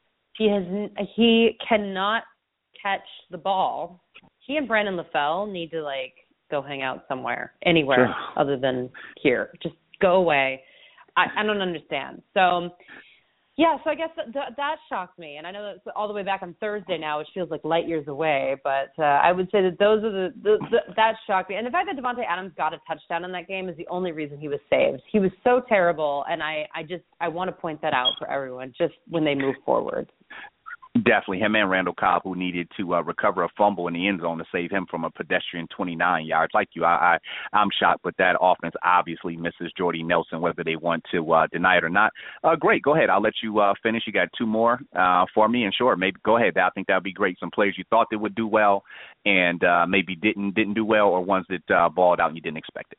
He cannot catch the ball. He and Brandon LaFell need to go hang out anywhere other than here. Just go away. I don't understand. So, so I guess that shocked me. And I know that's all the way back on Thursday now, which feels like light years away. But I would say that those are that shocked me. And the fact that Devontae Adams got a touchdown in that game is the only reason he was saved. He was so terrible, and I want to point that out for everyone just when they move forward. Definitely. Him and Randall Cobb, who needed to recover a fumble in the end zone to save him from a pedestrian 29 yards. Like you, I'm shocked, but that offense obviously misses Jordy Nelson, whether they want to deny it or not. Great. Go ahead. I'll let you finish. You got 2 more for me, and sure, maybe go ahead. I think that would be great. Some players you thought they would do well and maybe didn't do well, or ones that balled out and you didn't expect it.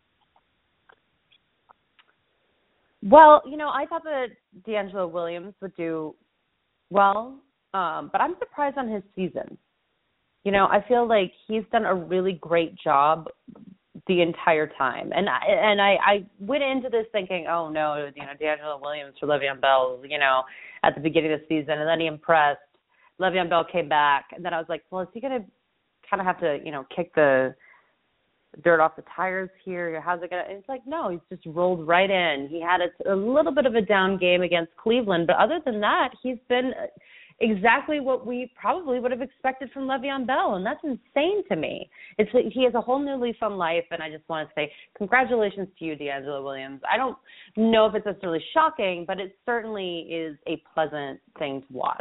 Well, I thought that D'Angelo Williams would do well. But I'm surprised on his season. I feel like he's done a really great job the entire time. And I went into this thinking, oh, no, D'Angelo Williams for Le'Veon Bell, at the beginning of the season. And then he impressed. Le'Veon Bell came back. And then I was like, well, is he going to kind of have to, kick the dirt off the tires here? How's it going to – it's like, no, he's just rolled right in. He had a little bit of a down game against Cleveland. But other than that, he's been – exactly what we probably would have expected from Le'Veon Bell, and that's insane to me. He has a whole new lease on life, and I just want to say congratulations to you, D'Angelo Williams. I don't know if it's necessarily shocking, but it certainly is a pleasant thing to watch.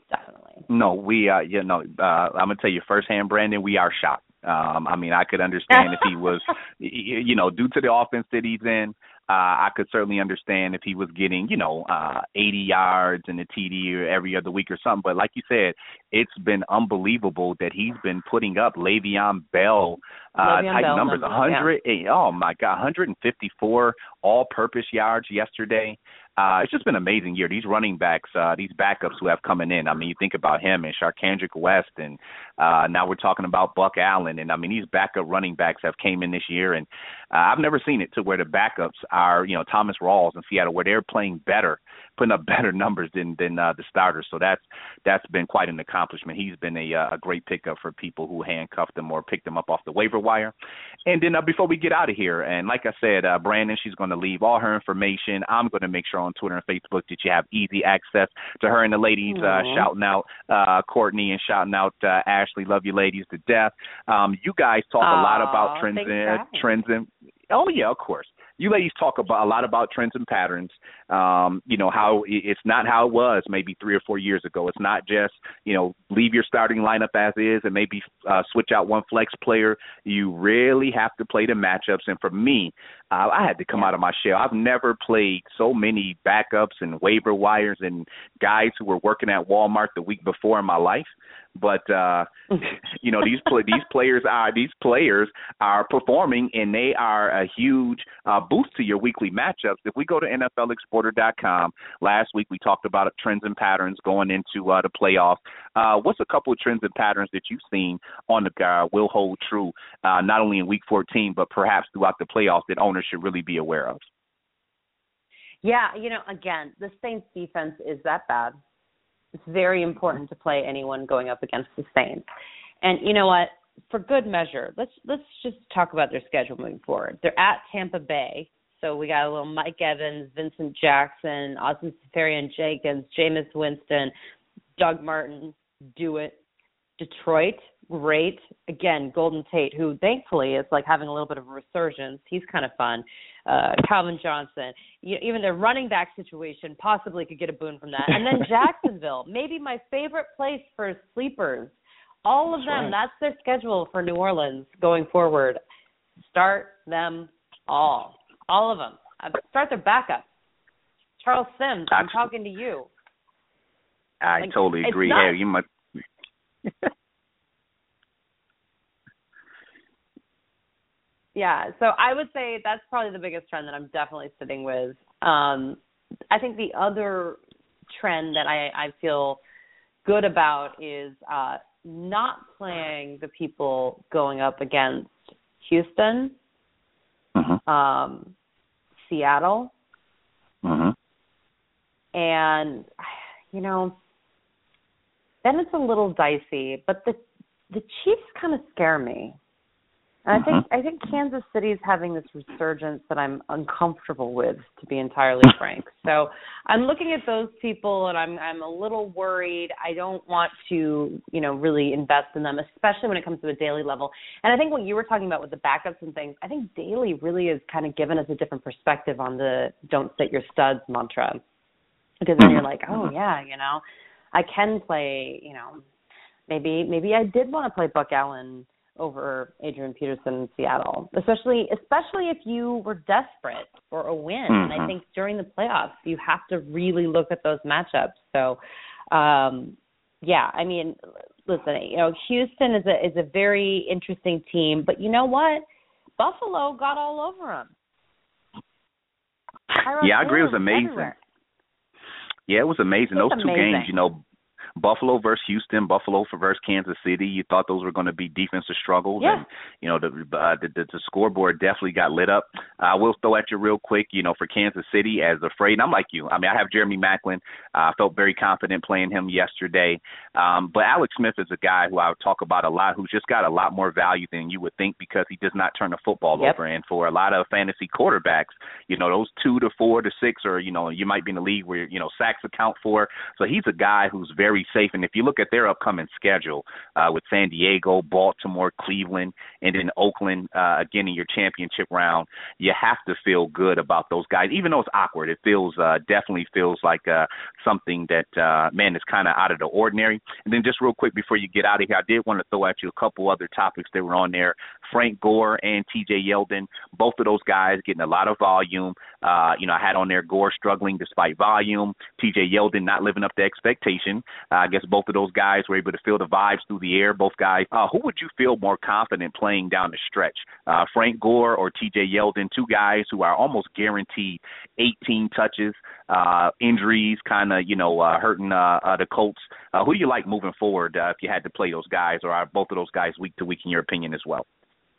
definitely. No, we I'm gonna tell you firsthand, Brandon, we are shocked. I mean, I could understand if he was, due to the offense that he's in. I could certainly understand if he was getting, 80 yards and a TD or every other week or something. But like you said, it's been unbelievable that he's been putting up Le'Veon Bell type numbers. 100, yeah. Oh my God, 154 all-purpose yards yesterday. It's just been an amazing year. These running backs, these backups who have coming in. I mean, you think about him and Sharkandrick West, and now we're talking about Buck Allen. And, I mean, these backup running backs have came in this year, and I've never seen it to where the backups are, Thomas Rawls in Seattle, where they're playing better, putting up better numbers than the starters. So that's been quite an accomplishment. He's been a great pickup for people who handcuffed him or picked him up off the waiver wire. And then before we get out of here, and like I said, Brandon, she's going to leave all her information. I'm going to make sure on Twitter and Facebook that you have easy access to her and the ladies, shouting out Courtney and shouting out Ashley. Love you ladies to death. You guys talk a lot about trends and oh yeah, of course. You ladies talk a lot about trends and patterns, how it's not how it was maybe 3 or 4 years ago. It's not just, leave your starting lineup as is and maybe switch out one flex player. You really have to play the matchups. And for me, I had to come out of my shell. I've never played so many backups and waiver wires and guys who were working at Walmart the week before in my life. But these players are performing, and they are a huge boost to your weekly matchups. If we go to NFLExporter.com, last week we talked about trends and patterns going into the playoffs. What's a couple of trends and patterns that you've seen on the will hold true not only in Week 14 but perhaps throughout the playoffs that owners should really be aware of? Yeah, again, the Saints defense is that bad. It's very important to play anyone going up against the Saints. And you know what? For good measure, let's just talk about their schedule moving forward. They're at Tampa Bay, so we got a little Mike Evans, Vincent Jackson, Austin Seferian-Jenkins, Jameis Winston, Doug Martin, do it. Detroit, great. Again, Golden Tate, who thankfully is like having a little bit of a resurgence. He's kind of fun. Calvin Johnson. Even their running back situation possibly could get a boon from that. And then Jacksonville, maybe my favorite place for sleepers. All of them, that's their schedule for New Orleans going forward. Start them all of them. Start their backup. Charles Sims, I'm talking to you. I totally agree. Hey, you must. Yeah, so I would say that's probably the biggest trend that I'm definitely sitting with. I think the other trend that I feel good about is not playing the people going up against Houston, Seattle, and, then it's a little dicey, but the Chiefs kind of scare me. And I think Kansas City is having this resurgence that I'm uncomfortable with, to be entirely frank. So I'm looking at those people, and I'm a little worried. I don't want to, really invest in them, especially when it comes to a daily level. And I think what you were talking about with the backups and things, I think daily really is kind of given us a different perspective on the "don't sit your studs" mantra, because then you're like, oh yeah, I can play. Maybe I did want to play Buck Allen over Adrian Peterson in Seattle, especially if you were desperate for a win. And I think during the playoffs, you have to really look at those matchups. So, listen, Houston is a very interesting team, but you know what? Buffalo got all over them. I agree. It was amazing. Everywhere. Yeah, it was amazing. Those two games, Buffalo versus Houston, Buffalo versus Kansas City. You thought those were going to be defensive struggles, and the scoreboard definitely got lit up. I will throw at you real quick, for Kansas City as afraid. And I'm like you. I mean, I have Jeremy Maclin. I felt very confident playing him yesterday. But Alex Smith is a guy who I would talk about a lot, who's just got a lot more value than you would think because he does not turn the football over. And for a lot of fantasy quarterbacks, those 2 to 4 to 6, or you might be in the league where sacks account for. So he's a guy who's very very safe. And if you look at their upcoming schedule with San Diego, Baltimore, Cleveland, and then Oakland, again in your championship round, you have to feel good about those guys. Even though it's awkward, it feels definitely feels like something that, man, is kind of out of the ordinary. And then just real quick before you get out of here, I did want to throw at you a couple other topics that were on there. Frank Gore and TJ Yeldon, both of those guys getting a lot of volume. I had on there Gore struggling despite volume, TJ Yeldon not living up to expectation. I guess both of those guys were able to feel the vibes through the air. Both guys, who would you feel more confident playing down the stretch? Frank Gore or TJ Yeldon, two guys who are almost guaranteed 18 touches, injuries kind of, hurting the Colts. Who do you like moving forward if you had to play those guys, or are both of those guys week to week in your opinion as well?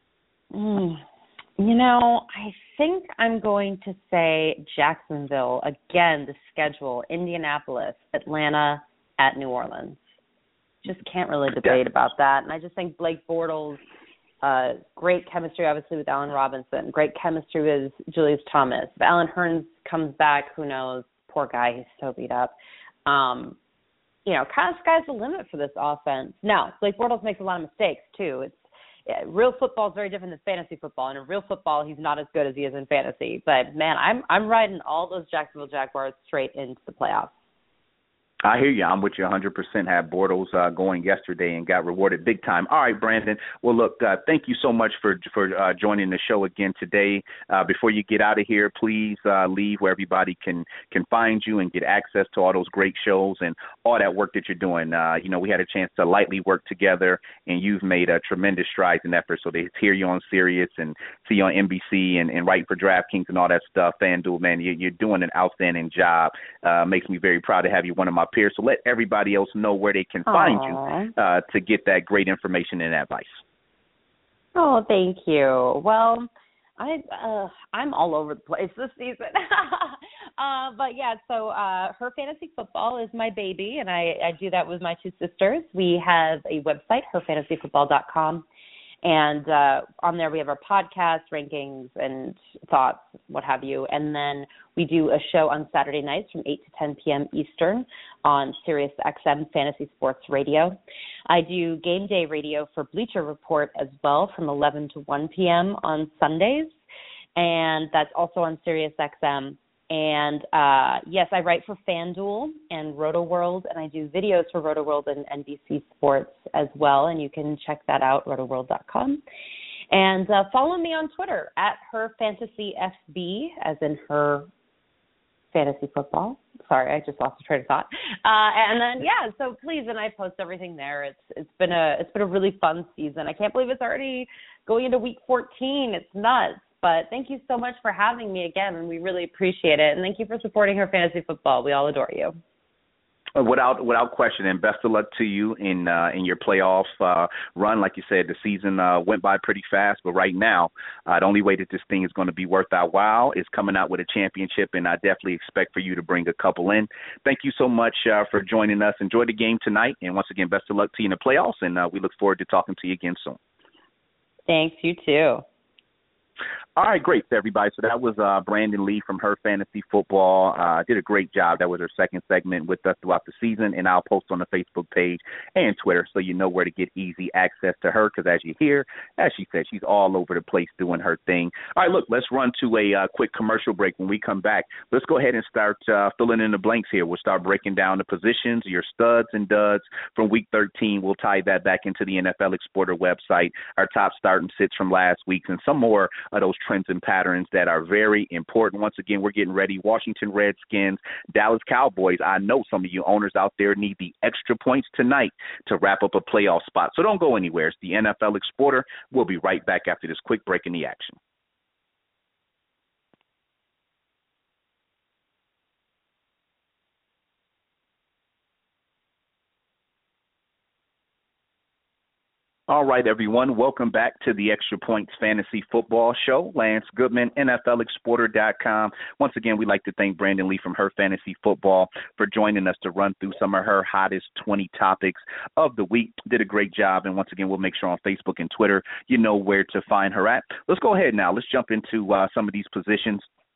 I think I'm going to say Jacksonville. Again, the schedule, Indianapolis, Atlanta, at New Orleans. Just can't really debate about that. And I just think Blake Bortles, great chemistry, obviously, with Allen Robinson. Great chemistry with Julius Thomas. If Allen Hurns comes back, who knows? Poor guy, he's so beat up. Kind of sky's the limit for this offense. Now, Blake Bortles makes a lot of mistakes, too. Real football is very different than fantasy football. And in real football, he's not as good as he is in fantasy. But, man, I'm riding all those Jacksonville Jaguars straight into the playoffs. I hear you. I'm with you 100%. Had Bortles going yesterday and got rewarded big time. All right, Brandon. Well, look, thank you so much for joining the show again today. Before you get out of here, please leave where everybody can find you and get access to all those great shows and all that work that you're doing. We had a chance to lightly work together, and you've made a tremendous strides and effort. So they hear you on Sirius and see you on NBC and writing for DraftKings and all that stuff. FanDuel, man, you're doing an outstanding job. Makes me very proud to have you one of my peers. So let everybody else know where they can find you to get that great information and advice. Oh, thank you. Well, I'm all over the place this season. But yeah, so Her Fantasy Football is my baby, and I do that with my two sisters. We have a website, herfantasyfootball.com. And on there we have our podcast, rankings, and thoughts, what have you. And then we do a show on Saturday nights from 8 to 10 p.m. Eastern on Sirius XM Fantasy Sports Radio. I do game day radio for Bleacher Report as well from 11 to 1 p.m. on Sundays. And that's also on Sirius XM. And, yes, I write for FanDuel and RotoWorld, and I do videos for RotoWorld and NBC Sports as well, and you can check that out, rotoworld.com. And follow me on Twitter, at HerFantasyFB, as in Her Fantasy Football. Sorry, I just lost the train of thought. And then, yeah, so please, and I post everything there. It's been a really fun season. I can't believe it's already going into week 14. It's nuts. But thank you so much for having me again, and we really appreciate it. And thank you for supporting Her Fantasy Football. We all adore you. Without question, and best of luck to you in your playoff run. Like you said, the season went by pretty fast, but right now, the only way that this thing is going to be worth our while is coming out with a championship, and I definitely expect for you to bring a couple in. Thank you so much for joining us. Enjoy the game tonight, and once again, best of luck to you in the playoffs, and we look forward to talking to you again soon. Thanks, you too. All right, great, everybody. So that was Brandon Lee from Her Fantasy Football. Did a great job. That was her second segment with us throughout the season, and I'll post on the Facebook page and Twitter so you know where to get easy access to her because as you hear, as she said, she's all over the place doing her thing. All right, look, let's run to a quick commercial break. When we come back, let's go ahead and start filling in the blanks here. We'll start breaking down the positions, your studs and duds from Week 13. We'll tie that back into the NFL Exporter website, our top start and sits from last week, and some more of those trends and patterns that are very important. Once again, we're getting ready. Washington Redskins, Dallas Cowboys. I know some of you owners out there need the extra points tonight to wrap up a playoff spot. So don't go anywhere. It's the NFL Exporter. We'll be right back after this quick break in the action. All right, everyone. Welcome back to the Extra Points Fantasy Football Show. Lance Goodman, NFLExporter.com. Once again, we'd like to thank Brandon Lee from Her Fantasy Football for joining us to run through some of her hottest 20 topics of the week. Did a great job, and once again, we'll make sure on Facebook and Twitter you know where to find her at. Let's go ahead now. Let's jump into some of these positions.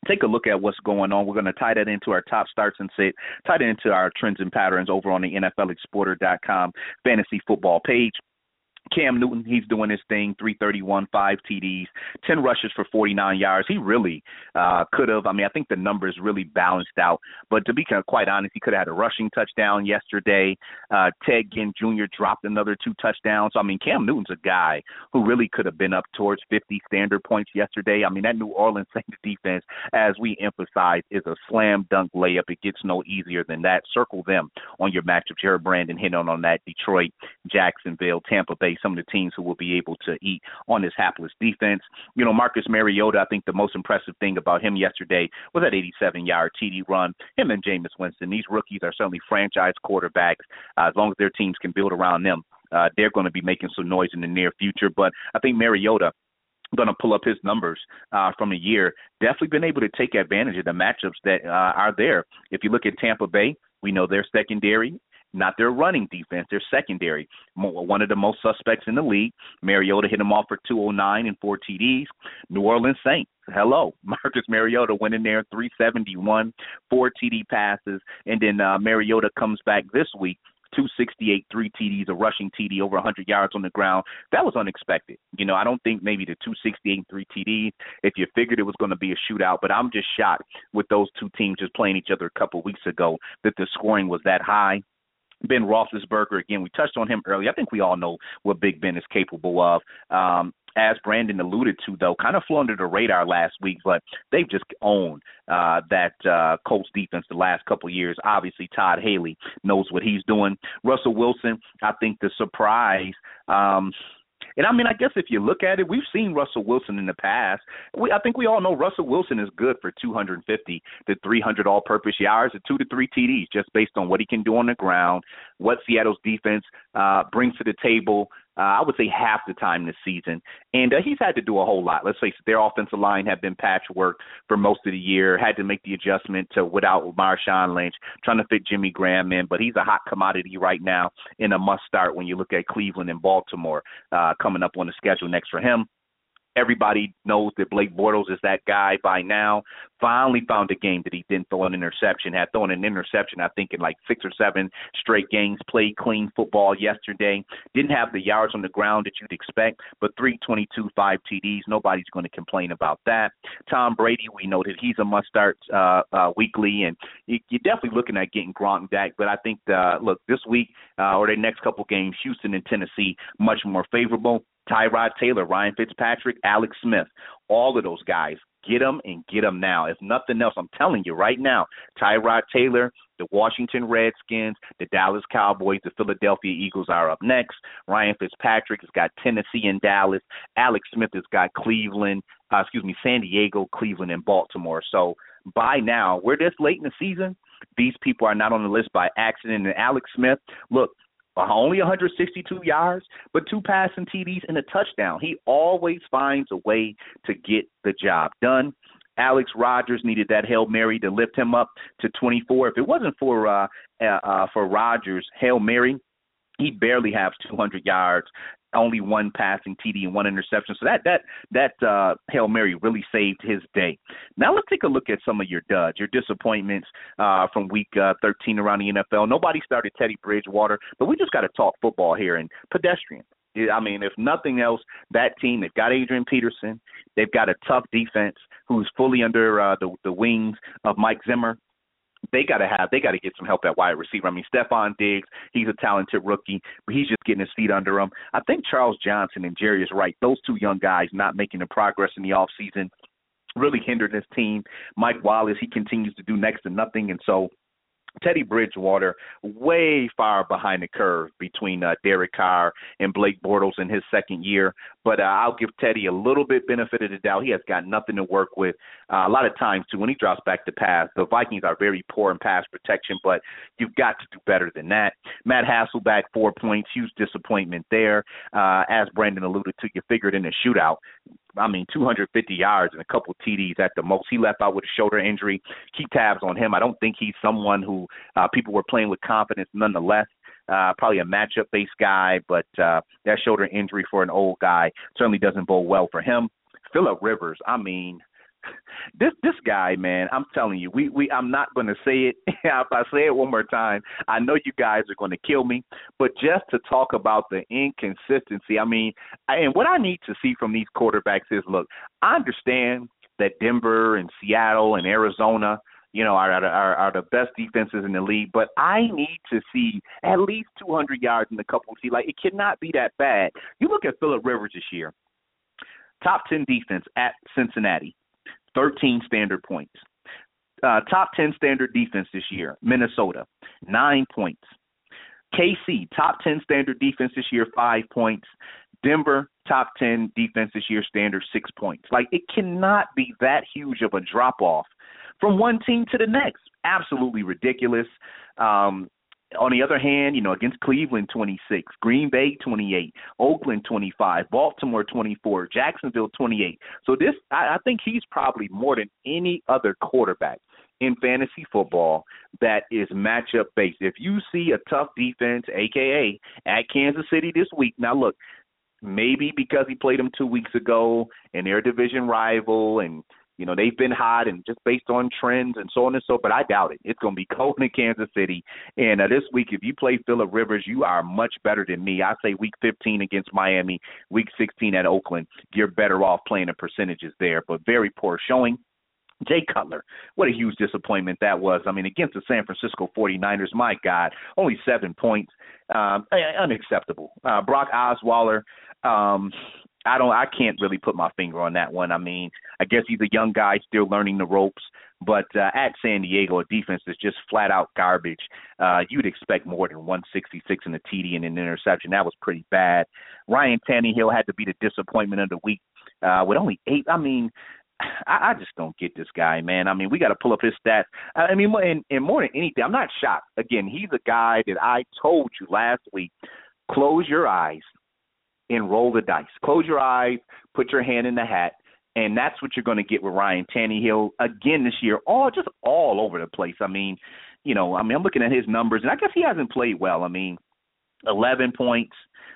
take a look at what's going on. We're going to tie that into our top starts and tie that into our trends and patterns over on the NFLExporter.com fantasy football page. Cam Newton, he's doing his thing, 331, 5 TDs, 10 rushes for 49 yards. He really could have. I think the numbers really balanced out. But to be quite honest, he could have had a rushing touchdown yesterday. Ted Ginn Jr. dropped another 2 touchdowns. Cam Newton's a guy who really could have been up towards 50 standard points yesterday. That New Orleans Saints defense, as we emphasize, is a slam dunk layup. It gets no easier than that. Circle them on your matchups. You heard Brandon hit on that. Detroit, Jacksonville, Tampa Bay, some of the teams who will be able to eat on this hapless defense. Marcus Mariota, I think the most impressive thing about him yesterday was that 87-yard TD run. Him and Jameis Winston, these rookies are certainly franchise quarterbacks. As long as their teams can build around them, they're going to be making some noise in the near future. But I think Mariota, going to pull up his numbers from a year, definitely been able to take advantage of the matchups that are there. If you look at Tampa Bay, we know their secondary, not their running defense, their secondary, one of the most suspects in the league. Mariota hit him off for 209 and 4 TDs. New Orleans Saints, hello. Marcus Mariota went in there, 371, 4 TD passes, and then Mariota comes back this week, 268, 3 TDs, a rushing TD, over 100 yards on the ground. That was unexpected. I don't think maybe the 268 and 3 TDs, if you figured it was going to be a shootout, but I'm just shocked with those two teams just playing each other a couple weeks ago that the scoring was that high. Ben Roethlisberger, again, we touched on him earlier. I think we all know what Big Ben is capable of. As Brandon alluded to, though, kind of flew under the radar last week, but they've just owned that Colts defense the last couple of years. Obviously, Todd Haley knows what he's doing. Russell Wilson, I think the surprise and I guess if you look at it, we've seen Russell Wilson in the past. I think we all know Russell Wilson is good for 250 to 300 all-purpose yards and 2 to 3 TDs, just based on what he can do on the ground, what Seattle's defense brings to the table. I would say half the time this season. And he's had to do a whole lot. Let's face it, their offensive line had been patchwork for most of the year, had to make the adjustment to without Marshawn Lynch, trying to fit Jimmy Graham in. But he's a hot commodity right now and a must-start when you look at Cleveland and Baltimore coming up on the schedule next for him. Everybody knows that Blake Bortles is that guy by now. Finally found a game that he didn't throw an interception. Had thrown an interception, I think, in like 6 or 7 straight games. Played clean football yesterday. Didn't have the yards on the ground that you'd expect, but 322, 5 TDs. Nobody's going to complain about that. Tom Brady, we know that he's a must-start weekly, and you're definitely looking at getting Gronk back. But I think, this week or the next couple games, Houston and Tennessee, much more favorable. Tyrod Taylor, Ryan Fitzpatrick, Alex Smith, all of those guys, get them and get them now. If nothing else, I'm telling you right now, Tyrod Taylor, the Washington Redskins, the Dallas Cowboys, the Philadelphia Eagles are up next. Ryan Fitzpatrick has got Tennessee and Dallas. Alex Smith has got San Diego, Cleveland, and Baltimore. So by now, we're this late in the season, these people are not on the list by accident. And Alex Smith, look, only 162 yards, but 2 passing TDs and a touchdown. He always finds a way to get the job done. Alex Rodgers needed that Hail Mary to lift him up to 24. If it wasn't for Rodgers' Hail Mary, he'd barely have 200 yards. Only 1 passing TD and 1 interception. So that Hail Mary really saved his day. Now let's take a look at some of your duds, your disappointments from week 13 around the NFL. Nobody started Teddy Bridgewater, but we just got to talk football here and pedestrian. If nothing else, that team, they've got Adrian Peterson. They've got a tough defense who's fully under the wings of Mike Zimmer. They got to get some help at wide receiver. Stephon Diggs, he's a talented rookie, but he's just getting his feet under him. I think Charles Johnson and Jarius Wright, those 2 young guys not making the progress in the offseason, really hindered this team. Mike Wallace, he continues to do next to nothing, and so Teddy Bridgewater way far behind the curve between Derek Carr and Blake Bortles in his second year. But I'll give Teddy a little bit benefit of the doubt. He has got nothing to work with. A lot of times, too, when he drops back to pass, the Vikings are very poor in pass protection, but you've got to do better than that. Matt Hasselbeck, 4 points, huge disappointment there. As Brandon alluded to, you figured in a shootout, 250 yards and a couple TDs at the most. He left out with a shoulder injury. Keep tabs on him. I don't think he's someone who people were playing with confidence nonetheless. Probably a matchup-based guy, but that shoulder injury for an old guy certainly doesn't bode well for him. Phillip Rivers, This guy, man, I'm telling you, I'm not going to say it. If I say it one more time, I know you guys are going to kill me. But just to talk about the inconsistency, and what I need to see from these quarterbacks is, look, I understand that Denver and Seattle and Arizona, are the best defenses in the league, but I need to see at least 200 yards in a couple of seasons. Like, it cannot be that bad. You look at Phillip Rivers this year, top 10 defense at Cincinnati, 13 standard points. Top 10 standard defense this year, Minnesota, 9 points. KC, top 10 standard defense this year, 5 points. Denver, top 10 defense this year, standard, 6 points. Like, it cannot be that huge of a drop-off from one team to the next. Absolutely ridiculous. On the other hand, against Cleveland, 26, Green Bay, 28, Oakland, 25, Baltimore, 24, Jacksonville, 28. So I think he's probably more than any other quarterback in fantasy football that is matchup based. If you see a tough defense, AKA at Kansas City this week, now look, maybe because he played them 2 weeks ago and they're a division rival and they've been hot and just based on trends and so on and so, but I doubt it. It's going to be cold in Kansas City. And this week, if you play Phillip Rivers, you are much better than me. I say week 15 against Miami, week 16 at Oakland, you're better off playing the percentages there, but very poor showing. Jay Cutler, what a huge disappointment that was. Against the San Francisco 49ers, my God, only 7 points. Unacceptable. Brock Osweiler, I can't really put my finger on that one. I guess he's a young guy still learning the ropes, but at San Diego, a defense is just flat out garbage. You'd expect more than 166 in a TD and an interception. That was pretty bad. Ryan Tannehill had to be the disappointment of the week with only 8. I just don't get this guy, man. We got to pull up his stats. And more than anything, I'm not shocked. Again, he's a guy that I told you last week, close your eyes and roll the dice. Close your eyes, put your hand in the hat, and that's what you're going to get with Ryan Tannehill again this year, all over the place. I'm looking at his numbers, and I guess he hasn't played well. 11 points,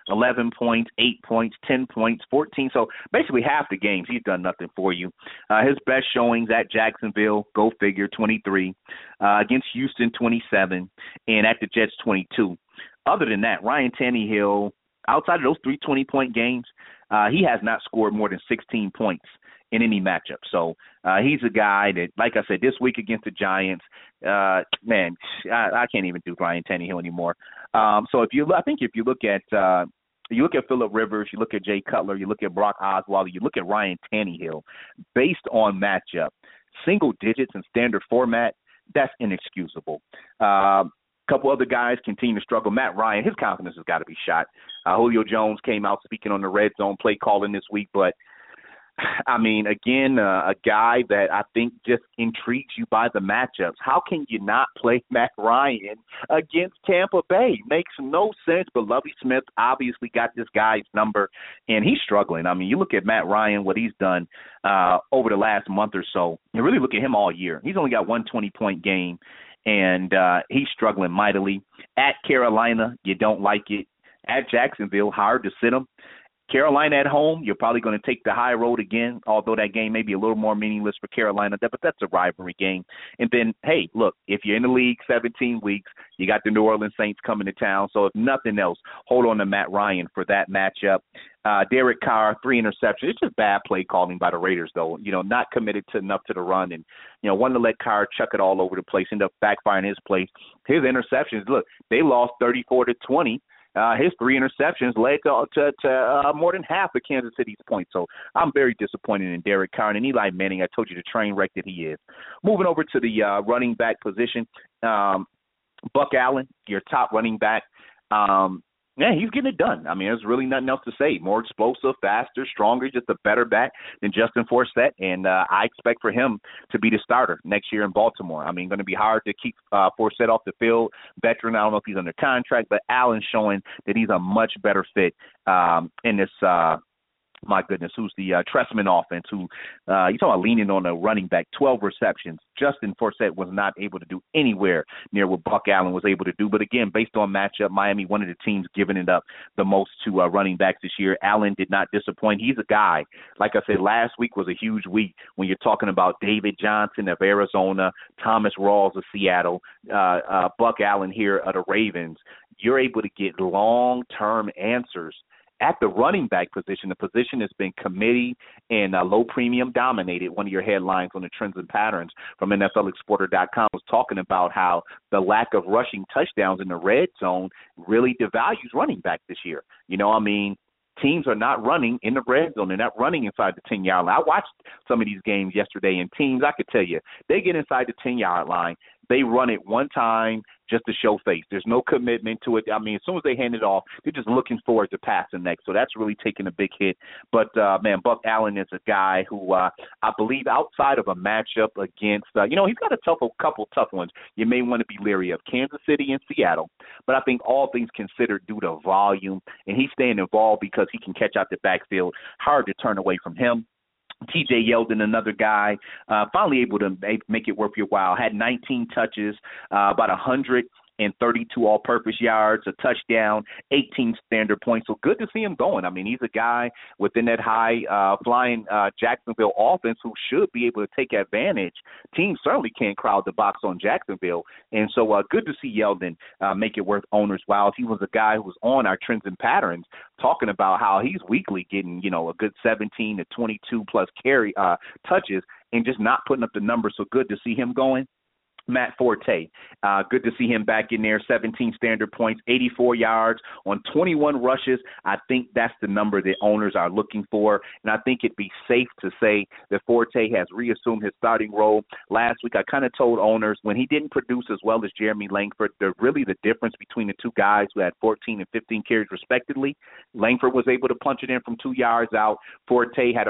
8 points, 10 points, 14. So basically half the games, he's done nothing for you. His best showings at Jacksonville, go figure, 23. Against Houston, 27. And at the Jets, 22. Other than that, Ryan Tannehill, outside of those 3 20-point games, he has not scored more than 16 points in any matchup. So he's a guy that, like I said, this week against the Giants, I can't even do Ryan Tannehill anymore. So if you look at Phillip Rivers, you look at Jay Cutler, you look at Brock Osweiler, you look at Ryan Tannehill, based on matchup, single digits in standard format, that's inexcusable. Couple other guys continue to struggle. Matt Ryan, his confidence has got to be shot. Julio Jones came out speaking on the red zone play calling this week, but again, a guy that I think just intrigues you by the matchups. How can you not play Matt Ryan against Tampa Bay? Makes no sense, but Lovie Smith obviously got this guy's number, and he's struggling. You look at Matt Ryan, what he's done over the last month or so, and really look at him all year. He's only got 1 20-point game, and he's struggling mightily. At Carolina, you don't like it. At Jacksonville, hard to sit him. Carolina at home, you're probably going to take the high road again, although that game may be a little more meaningless for Carolina, but that's a rivalry game. And then, hey, look, if you're in the league 17 weeks, you got the New Orleans Saints coming to town. So if nothing else, hold on to Matt Ryan for that matchup. Derek Carr, 3 interceptions. It's just bad play calling by the Raiders, though. Not committed enough to the run and, wanted to let Carr chuck it all over the place, end up backfiring his place. His interceptions, look, they lost 34-20. His 3 interceptions led to more than half of Kansas City's points. So I'm very disappointed in Derek Carr and Eli Manning. I told you the train wreck that he is. Moving over to the running back position, Buck Allen, your top running back. He's getting it done. There's really nothing else to say. More explosive, faster, stronger, just a better back than Justin Forsett. And I expect for him to be the starter next year in Baltimore. Going to be hard to keep Forsett off the field. Veteran, I don't know if he's under contract, but Allen's showing that he's a much better fit in this my goodness, who's the Tressman offense, who you talking about leaning on a running back, 12 receptions. Justin Forsett was not able to do anywhere near what Buck Allen was able to do. But again, based on matchup, Miami, one of the teams giving it up the most to running backs this year. Allen did not disappoint. He's a guy, like I said, last week was a huge week when you're talking about David Johnson of Arizona, Thomas Rawls of Seattle, Buck Allen here of the Ravens. You're able to get long-term answers at the running back position. The position has been committee and low premium dominated. One of your headlines on the Trends and Patterns from NFLExporter.com was talking about how the lack of rushing touchdowns in the red zone really devalues running back this year. Teams are not running in the red zone. They're not running inside the 10-yard line. I watched some of these games yesterday, and teams, I could tell you, they get inside the 10-yard line. They run it one time just to show face. There's no commitment to it. As soon as they hand it off, they're just looking forward to passing next. So that's really taking a big hit. But, Buck Allen is a guy who I believe outside of a matchup against, he's got a couple tough ones. You may want to be leery of Kansas City and Seattle. But I think all things considered due to volume, and he's staying involved because he can catch out the backfield. Hard to turn away from him. T.J. Yeldon, another guy, finally able to make it worth your while. Had 19 touches, about 132 all-purpose yards, a touchdown, 18 standard points. So good to see him going. He's a guy within that high-flying Jacksonville offense who should be able to take advantage. Teams certainly can't crowd the box on Jacksonville. And so good to see Yeldon make it worth owners' while. He was a guy who was on our Trends and Patterns talking about how he's weekly getting, a good 17 to 22-plus carry touches and just not putting up the numbers. So good to see him going. Matt Forte, good to see him back in there, 17 standard points, 84 yards on 21 rushes. I think that's the number that owners are looking for, and I think it'd be safe to say that Forte has reassumed his starting role. Last week I kind of told owners when he didn't produce as well as Jeremy Langford, the difference between the two guys who had 14 and 15 carries respectively. Langford was able to punch it in from 2 yards out. Forte had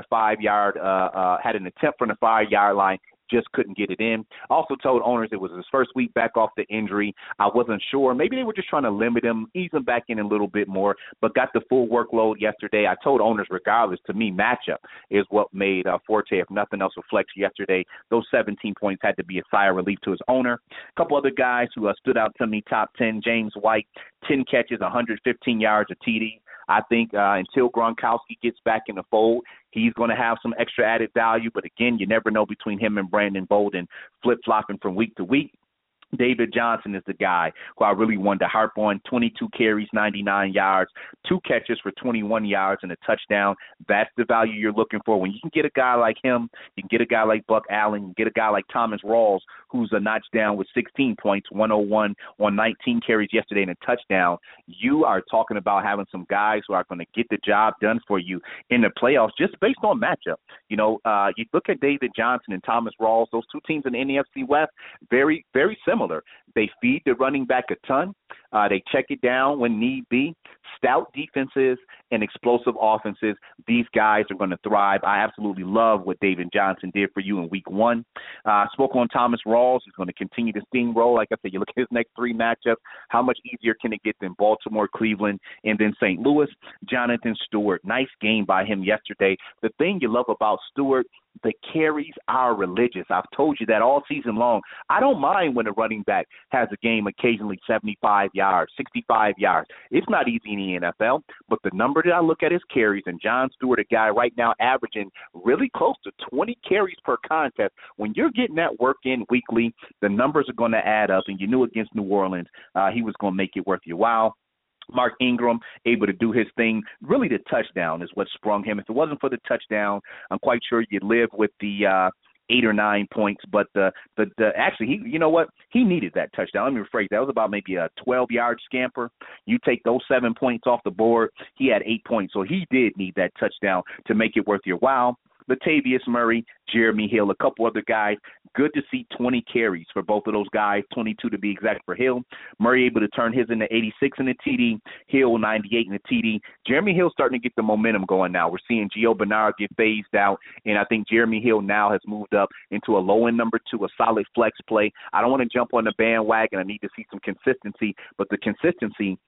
had an attempt from the 5-yard line. Just couldn't get it in. Also told owners it was his first week back off the injury. I wasn't sure. Maybe they were just trying to limit him, ease him back in a little bit more, but got the full workload yesterday. I told owners regardless, to me, matchup is what made Forte, if nothing else, reflect yesterday. Those 17 points had to be a sigh of relief to his owner. A couple other guys who stood out to me, top 10, James White, 10 catches, 115 yards, a TD. I think until Gronkowski gets back in the fold, he's going to have some extra added value. But, again, you never know between him and Brandon Bolden flip-flopping from week to week. David Johnson is the guy who I really wanted to harp on. 22 carries, 99 yards, 2 catches for 21 yards and a touchdown. That's the value you're looking for. When you can get a guy like him, you can get a guy like Buck Allen, you can get a guy like Thomas Rawls, who's a notch down with 16 points, 101 on 19 carries yesterday and a touchdown. You are talking about having some guys who are going to get the job done for you in the playoffs just based on matchup. You look at David Johnson and Thomas Rawls, those two teams in the NFC West, very, very similar. They feed the running back a ton. They check it down when need be. Stout defenses and explosive offenses. These guys are going to thrive. I absolutely love what David Johnson did for you in week 1. Spoke on Thomas Rawls. He's going to continue to steamroll. Like I said, you look at his next 3 matchups. How much easier can it get than Baltimore, Cleveland, and then St. Louis? Jonathan Stewart. Nice game by him yesterday. The thing you love about Stewart, the carries are religious. I've told you that all season long. I don't mind when a running back has a game occasionally 75 yards, 65 yards. It's not easy in the NFL, but the number that I look at is carries, and John Stewart, a guy right now averaging really close to 20 carries per contest. When you're getting that work in weekly, the numbers are going to add up, and you knew against New Orleans he was going to make it worth your while. Mark Ingram able to do his thing. Really the touchdown is what sprung him. If it wasn't for the touchdown, I'm quite sure you'd live with the 8 or 9 points. But actually, he needed that touchdown. Let me rephrase that. That was about maybe a 12-yard scamper. You take those 7 points off the board, he had 8 points. So he did need that touchdown to make it worth your while. Latavius Murray, Jeremy Hill, a couple other guys. Good to see 20 carries for both of those guys, 22 to be exact for Hill. Murray able to turn his into 86 in the TD, Hill 98 in the TD. Jeremy Hill starting to get the momentum going now. We're seeing Gio Bernard get phased out, and I think Jeremy Hill now has moved up into a low-end number 2, a solid flex play. I don't want to jump on the bandwagon. I need to see some consistency, but the consistency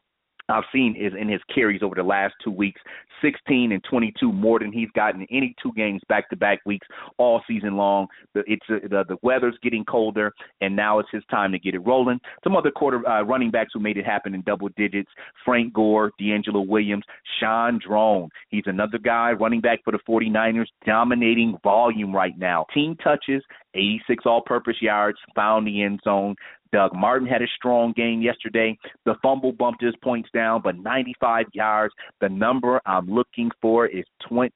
I've seen is in his carries over the last 2 weeks, 16 and 22 more than he's gotten in any 2 games back-to-back weeks all season long. The weather's getting colder, and now it's his time to get it rolling. Some other running backs who made it happen in double digits: Frank Gore, D'Angelo Williams, Sean Drone. He's another guy, running back for the 49ers, dominating volume right now. Team touches, 86 all-purpose yards, found the end zone. Doug Martin had a strong game yesterday. The fumble bumped his points down, but 95 yards. The number I'm looking for is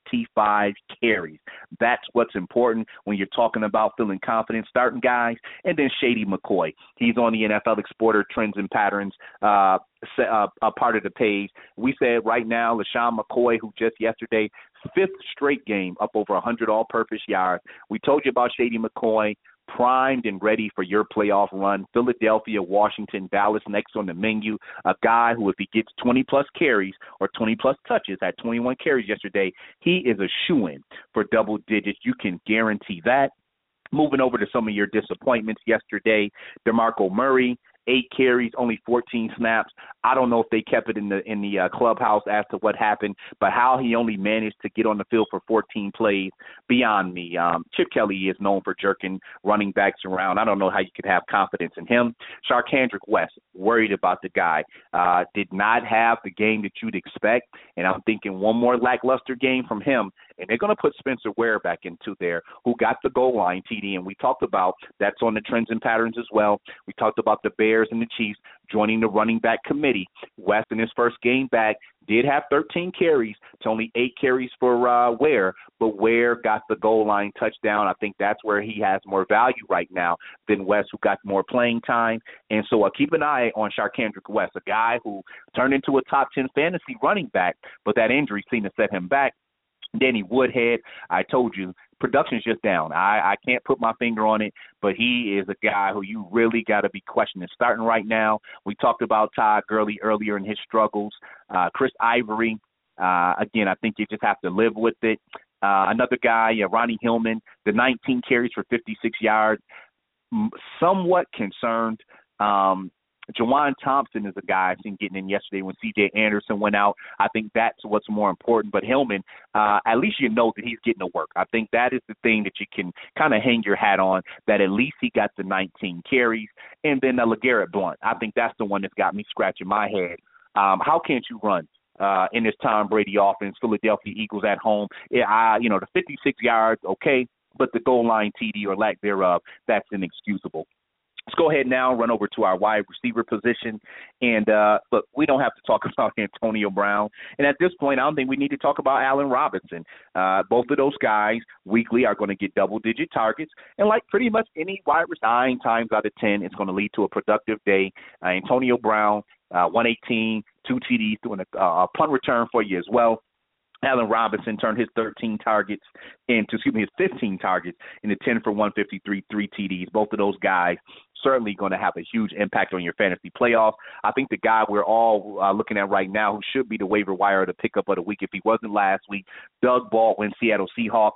25 carries. That's what's important when you're talking about feeling confident starting guys. And then Shady McCoy. He's on the NFL Explorer Trends and Patterns a part of the page. We said right now, LeSean McCoy, who just yesterday, 5th straight game, up over 100 all-purpose yards. We told you about Shady McCoy, primed and ready for your playoff run. Philadelphia, Washington, Dallas next on the menu. A guy who, if he gets 20-plus carries or 20-plus touches, had 21 carries yesterday, he is a shoo-in for double digits. You can guarantee that. Moving over to some of your disappointments yesterday, DeMarco Murray, 8 carries, only 14 snaps. I don't know if they kept it in the clubhouse as to what happened, but how he only managed to get on the field for 14 plays, beyond me. Chip Kelly is known for jerking running backs around. I don't know how you could have confidence in him. Charcandrick West, worried about the guy. Did not have the game that you'd expect, and I'm thinking one more lackluster game from him, and they're going to put Spencer Ware back into there, who got the goal line TD, and we talked about that's on the Trends and Patterns as well. We talked about the Bears and the Chiefs joining the running back committee. West, in his first game back, did have 13 carries to only 8 carries for Ware, but Ware got the goal line touchdown. I think that's where he has more value right now than West, who got more playing time. And so keep an eye on Charcandrick West, a guy who turned into a top 10 fantasy running back, but that injury seemed to set him back. Danny Woodhead, I told you, production's just down. I can't put my finger on it, but he is a guy who you really got to be questioning starting right now. We talked about Todd Gurley earlier in his struggles. Chris Ivory, again, I think you just have to live with it. Another guy, Ronnie Hillman, the 19 carries for 56 yards. Somewhat concerned. Jawan Thompson is a guy I seen getting in yesterday when C.J. Anderson went out. I think that's what's more important. But Hillman, at least you know that he's getting to work. I think that is the thing that you can kind of hang your hat on, that at least he got the 19 carries. And then LeGarrette Blount. I think that's the one that's got me scratching my head. How can't you run in this Tom Brady offense, Philadelphia Eagles at home? The 56 yards, okay, but the goal line TD or lack thereof, that's inexcusable. Let's go ahead now, run over to our wide receiver position. And, look, we don't have to talk about Antonio Brown. And at this point, I don't think we need to talk about Allen Robinson. Both of those guys weekly are going to get double-digit targets. And like pretty much any wide receiver, 9 times out of 10, it's going to lead to a productive day. Antonio Brown, 118, 2 TDs, doing a punt return for you as well. Allen Robinson turned his 15 targets into 10 for 153, 3 TDs. Both of those guys certainly going to have a huge impact on your fantasy playoffs. I think the guy we're all looking at right now, who should be the waiver wire to pick up of the week if he wasn't last week, Doug Baldwin, Seattle Seahawks.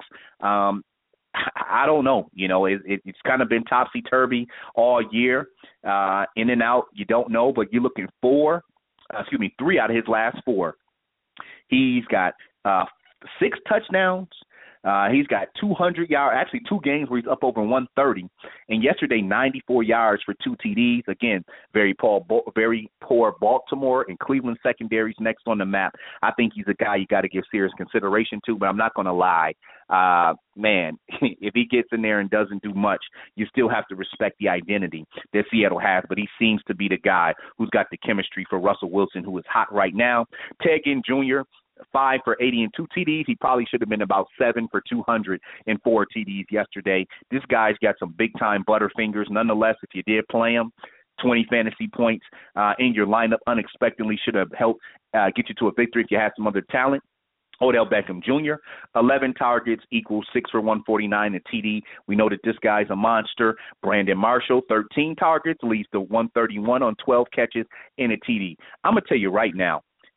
I don't know. It's kind of been topsy-turvy all year. In and out, you don't know, but you're looking 3 out of his last 4. He's got 6 touchdowns. He's got 200 yards, actually 2 games where he's up over 130. And yesterday, 94 yards for 2 TDs. Again, very poor Baltimore and Cleveland secondaries next on the map. I think he's a guy you got to give serious consideration to, but I'm not going to lie. Man, if he gets in there and doesn't do much, you still have to respect the identity that Seattle has. But he seems to be the guy who's got the chemistry for Russell Wilson, who is hot right now. Ted Ginn Jr., 5 for 80 and 2 TDs. He probably should have been about 7 for 200 and 4 TDs yesterday. This guy's got some big-time butterfingers. Nonetheless, if you did play him, 20 fantasy points in your lineup unexpectedly should have helped get you to a victory if you had some other talent. Odell Beckham Jr., 11 targets equals 6 for 149 and TD. We know that this guy's a monster. Brandon Marshall, 13 targets, leads to 131 on 12 catches and a TD. I'm going to tell you right now,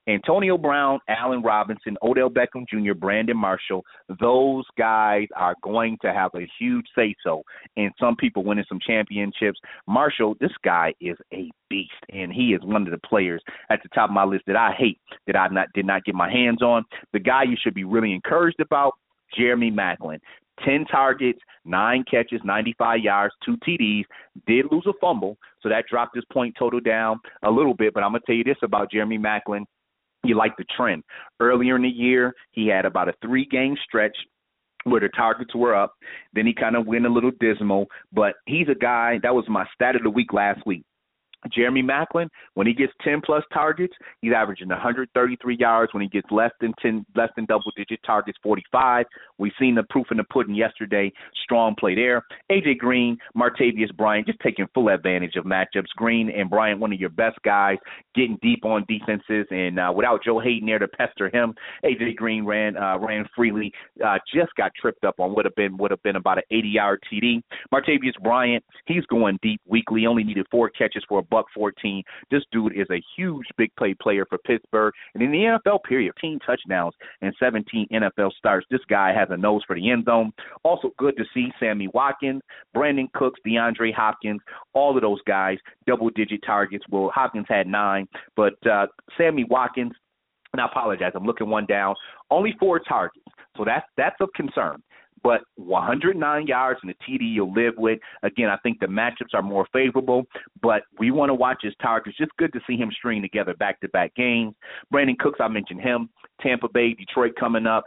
Antonio Brown, Allen Robinson, Odell Beckham Jr., Brandon Marshall, those guys are going to have a huge say-so in some people winning some championships. Marshall, this guy is a beast, and he is one of the players at the top of my list that I hate that I did not get my hands on. The guy you should be really encouraged about, Jeremy Maclin. 10 targets, 9 catches, 95 yards, 2 TDs, did lose a fumble, so that dropped his point total down a little bit. But I'm going to tell you this about Jeremy Maclin. You like the trend. Earlier in the year, he had about a 3-game stretch where the targets were up. Then he kind of went a little dismal. But he's a guy, that was my stat of the week last week. Jeremy Maclin, when he gets 10-plus targets, he's averaging 133 yards. When he gets less than double-digit targets, 45. We've seen the proof in the pudding yesterday. Strong play there. A.J. Green, Martavius Bryant, just taking full advantage of matchups. Green and Bryant, one of your best guys, getting deep on defenses. And without Joe Hayden there to pester him, A.J. Green ran freely, just got tripped up on would have been about an 80-yard TD. Martavius Bryant, he's going deep weekly. Only needed 4 catches for $114. This dude is a huge big play player for Pittsburgh. And in the NFL period, 15 touchdowns and 17 NFL starts. This guy has a nose for the end zone. Also good to see Sammy Watkins, Brandon Cooks, DeAndre Hopkins, all of those guys, double-digit targets. Well, Hopkins had 9, but Sammy Watkins, and I apologize, I'm looking one down, only 4 targets. So that's of concern. But 109 yards and a TD you'll live with. Again, I think the matchups are more favorable, but we want to watch his targets. Just good to see him string together back-to-back games. Brandon Cooks, I mentioned him. Tampa Bay, Detroit coming up.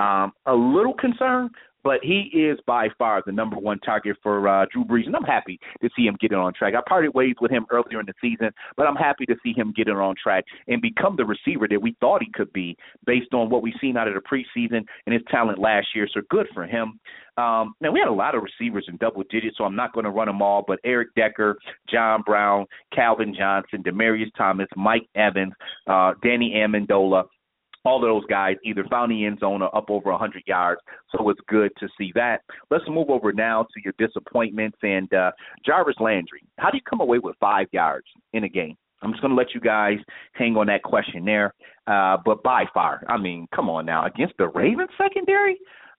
A little concerned, but he is by far the number 1 target for Drew Brees, and I'm happy to see him getting on track. I parted ways with him earlier in the season, but I'm happy to see him getting on track and become the receiver that we thought he could be based on what we've seen out of the preseason and his talent last year, so good for him. Now, we had a lot of receivers in double digits, so I'm not going to run them all, but Eric Decker, John Brown, Calvin Johnson, Demaryius Thomas, Mike Evans, Danny Amendola, all of those guys either found the end zone or up over 100 yards, so it's good to see that. Let's move over now to your disappointments. And Jarvis Landry, how do you come away with 5 yards in a game? I'm just going to let you guys hang on that question there. But by far, I mean, come on now, against the Ravens secondary?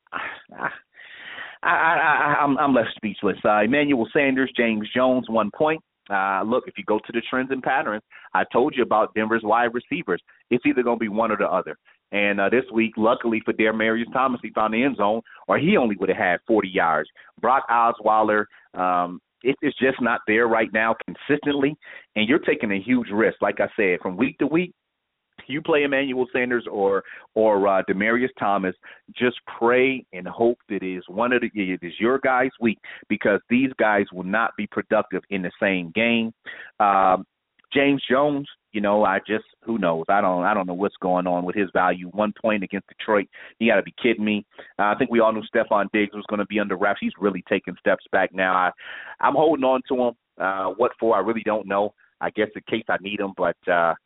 I'm left speechless. Emmanuel Sanders, James Jones, 1 point. Look, if you go to the trends and patterns, I told you about Denver's wide receivers. It's either going to be one or the other. And this week, luckily for Demaryius Thomas, he found the end zone, or he only would have had 40 yards. Brock Osweiler, it's just not there right now consistently, and you're taking a huge risk. Like I said, from week to week, you play Emmanuel Sanders or Demaryius Thomas, just pray and hope that it is your guys' week, because these guys will not be productive in the same game. James Jones, who knows? I don't know what's going on with his value. 1 point against Detroit. You got to be kidding me. I think we all knew Stephon Diggs was going to be under wraps. He's really taking steps back now. I'm holding on to him. What for? I really don't know. I guess in case I need him, but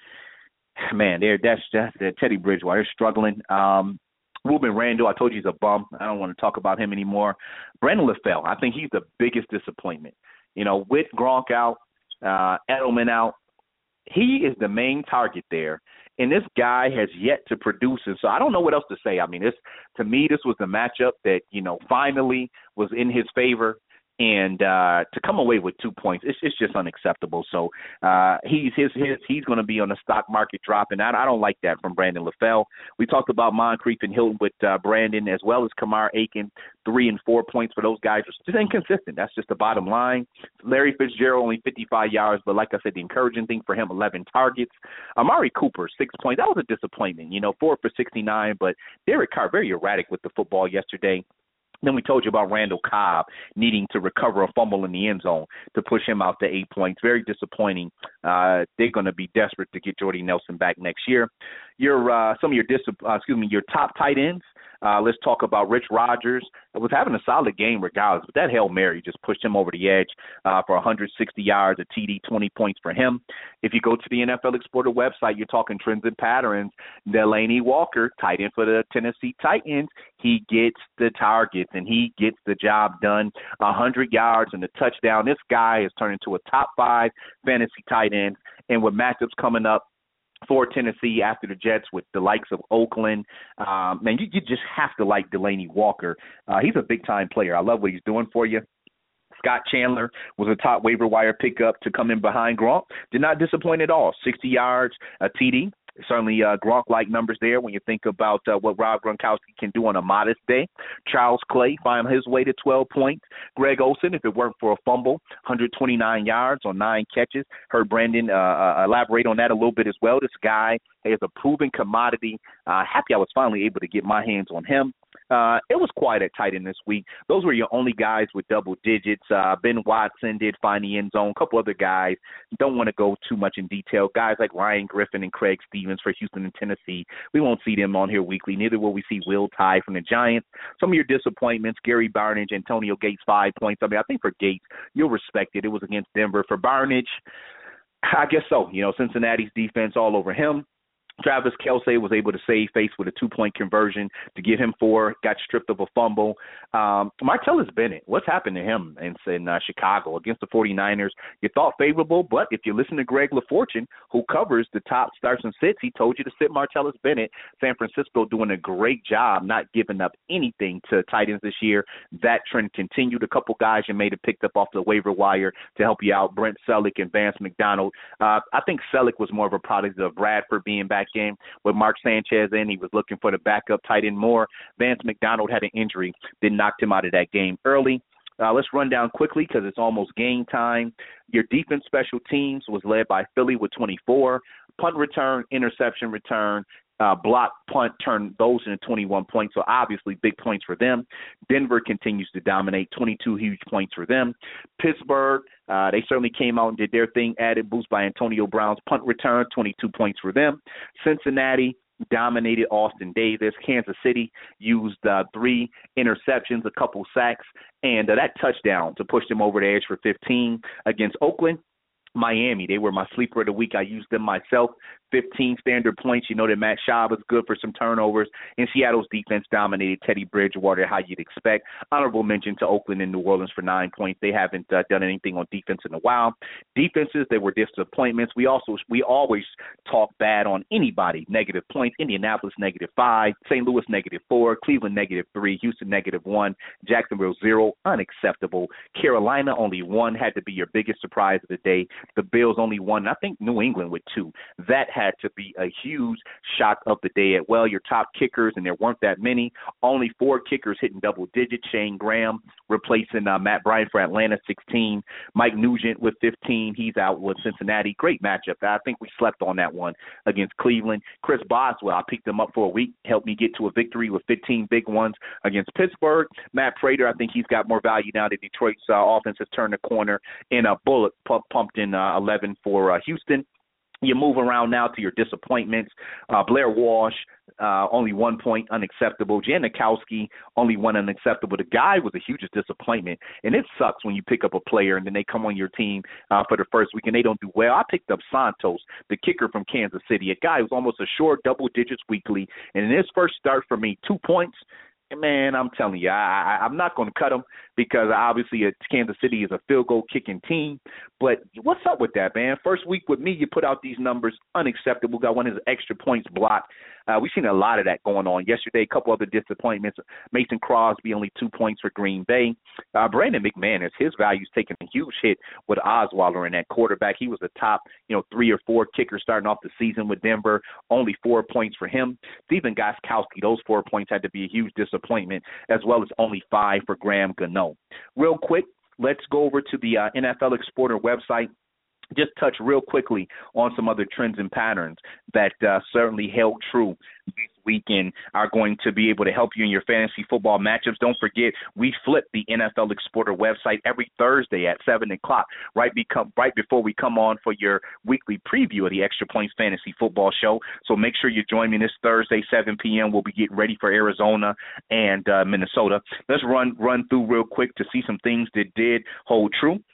man, that's just Teddy Bridgewater. They're struggling. Ruben Randall, I told you he's a bum. I don't want to talk about him anymore. Brandon LaFell, I think he's the biggest disappointment. With Gronk out, Edelman out, he is the main target there. And this guy has yet to produce. And so I don't know what else to say. I mean, to me, this was the matchup that, finally was in his favor. And to come away with 2 points, it's just unacceptable. So he's going to be on the stock market drop, and I don't like that from Brandon LaFell. We talked about Moncrief and Hilton with Brandon, as well as Kamar Aiken. 3 and 4 points for those guys. It's just inconsistent. That's just the bottom line. Larry Fitzgerald only 55 yards, but like I said, the encouraging thing for him, 11 targets. Amari Cooper, 6 points. That was a disappointment. 4 for 69, but Derek Carr very erratic with the football yesterday. Then we told you about Randall Cobb needing to recover a fumble in the end zone to push him out to 8 points. Very disappointing. They're going to be desperate to get Jordy Nelson back next year. Your top tight ends. Let's talk about Rich Rodgers. Was having a solid game regardless, but that Hail Mary just pushed him over the edge for 160 yards, a TD, 20 points for him. If you go to the NFL Explorer website, you're talking trends and patterns. Delaney Walker, tight end for the Tennessee Titans, he gets the targets and he gets the job done. 100 yards and a touchdown. This guy has turned into a top 5 fantasy tight end, and with matchups coming up, for Tennessee after the Jets with the likes of Oakland. Man, you just have to like Delanie Walker. He's a big-time player. I love what he's doing for you. Scott Chandler was a top waiver wire pickup to come in behind Gronk. Did not disappoint at all. 60 yards, a TD. Certainly Gronk-like numbers there when you think about what Rob Gronkowski can do on a modest day. Charles Clay found his way to 12 points. Greg Olsen, if it weren't for a fumble, 129 yards on 9 catches. Heard Brandon elaborate on that a little bit as well. This guy is a proven commodity. Happy I was finally able to get my hands on him. It was quiet at tight end this week. Those were your only guys with double digits. Ben Watson did find the end zone. A couple other guys. Don't want to go too much in detail. Guys like Ryan Griffin and Craig Stevens for Houston and Tennessee. We won't see them on here weekly. Neither will we see Will Tye from the Giants. Some of your disappointments, Gary Barnidge, Antonio Gates, 5 points. I mean, I think for Gates, you'll respect it. It was against Denver. For Barnidge, I guess so. Cincinnati's defense all over him. Travis Kelce was able to save face with a 2-point conversion to give him 4, got stripped of a fumble. Martellus Bennett, what's happened to him in Chicago against the 49ers? You thought favorable, but if you listen to Greg LaFortune, who covers the top starts and sits, he told you to sit Martellus Bennett. San Francisco doing a great job not giving up anything to tight ends this year. That trend continued. A couple guys you made it picked up off the waiver wire to help you out, Brent Selleck and Vance McDonald. I think Selleck was more of a product of Bradford being back game with Mark Sanchez in. He was looking for the backup tight end more. Vance McDonald had an injury that knocked him out of that game early. Let's run down quickly because it's almost game time. Your defense special teams was led by Philly with 24. Punt return, interception return, block, punt, turn those into 21 points. So obviously big points for them. Denver continues to dominate, 22 huge points for them. Pittsburgh, they certainly came out and did their thing, added boost by Antonio Brown's punt return, 22 points for them. Cincinnati dominated Austin Davis. Kansas City used 3 interceptions, a couple sacks, and that touchdown to push them over the edge for 15 against Oakland. Miami, they were my sleeper of the week. I used them myself. 15 standard points. You know that Matt Schaub is good for some turnovers. And Seattle's defense dominated Teddy Bridgewater, how you'd expect. Honorable mention to Oakland and New Orleans for 9 points. They haven't done anything on defense in a while. Defenses, they were disappointments. We always talk bad on anybody. Negative points. Indianapolis, -5. St. Louis, -4. Cleveland, -3. Houston, -1. Jacksonville, 0. Unacceptable. Carolina, only 1. Had to be your biggest surprise of the day. The Bills, only 1. I think New England with 2. That had to be a huge shock of the day as well. Your top kickers, and there weren't that many, only 4 kickers hitting double digits. Shane Graham replacing Matt Bryant for Atlanta, 16. Mike Nugent with 15. He's out with Cincinnati. Great matchup. I think we slept on that one against Cleveland. Chris Boswell, I picked him up for a week, helped me get to a victory with 15 big ones against Pittsburgh. Matt Prater, I think he's got more value now that Detroit's offense has turned the corner. And a bullet pumped in 11 for Houston. You move around now to your disappointments. Blair Walsh, only 1 point, unacceptable. Janikowski, only 1 unacceptable. The guy was the hugest disappointment, and it sucks when you pick up a player and then they come on your team for the first week and they don't do well. I picked up Santos, the kicker from Kansas City, a guy who's almost a short double digits weekly, and in his first start for me, 2 points. Man, I'm telling you, I'm not going to cut him because obviously Kansas City is a field goal kicking team. But what's up with that, man? First week with me, you put out these numbers, unacceptable. Got one of his extra points blocked. We've seen a lot of that going on. Yesterday, a couple other disappointments. Mason Crosby, only 2 points for Green Bay. Brandon McManus, his value's taking a huge hit with Osweiler in that quarterback. He was the top, 3 or 4 kickers starting off the season with Denver. Only 4 points for him. Stephen Gostkowski, those 4 points had to be a huge disappointment, as well as only 5 for Graham Gano. Real quick, let's go over to the NFL Explorer website. Just touch real quickly on some other trends and patterns that certainly held true this week and are going to be able to help you in your fantasy football matchups. Don't forget, we flip the NFL Explorer website every Thursday at 7 o'clock, right before we come on for your weekly preview of the Extra Points Fantasy Football Show. So make sure you join me this Thursday, 7 p.m. We'll be getting ready for Arizona and Minnesota. Let's run through real quick to see some things that did hold true.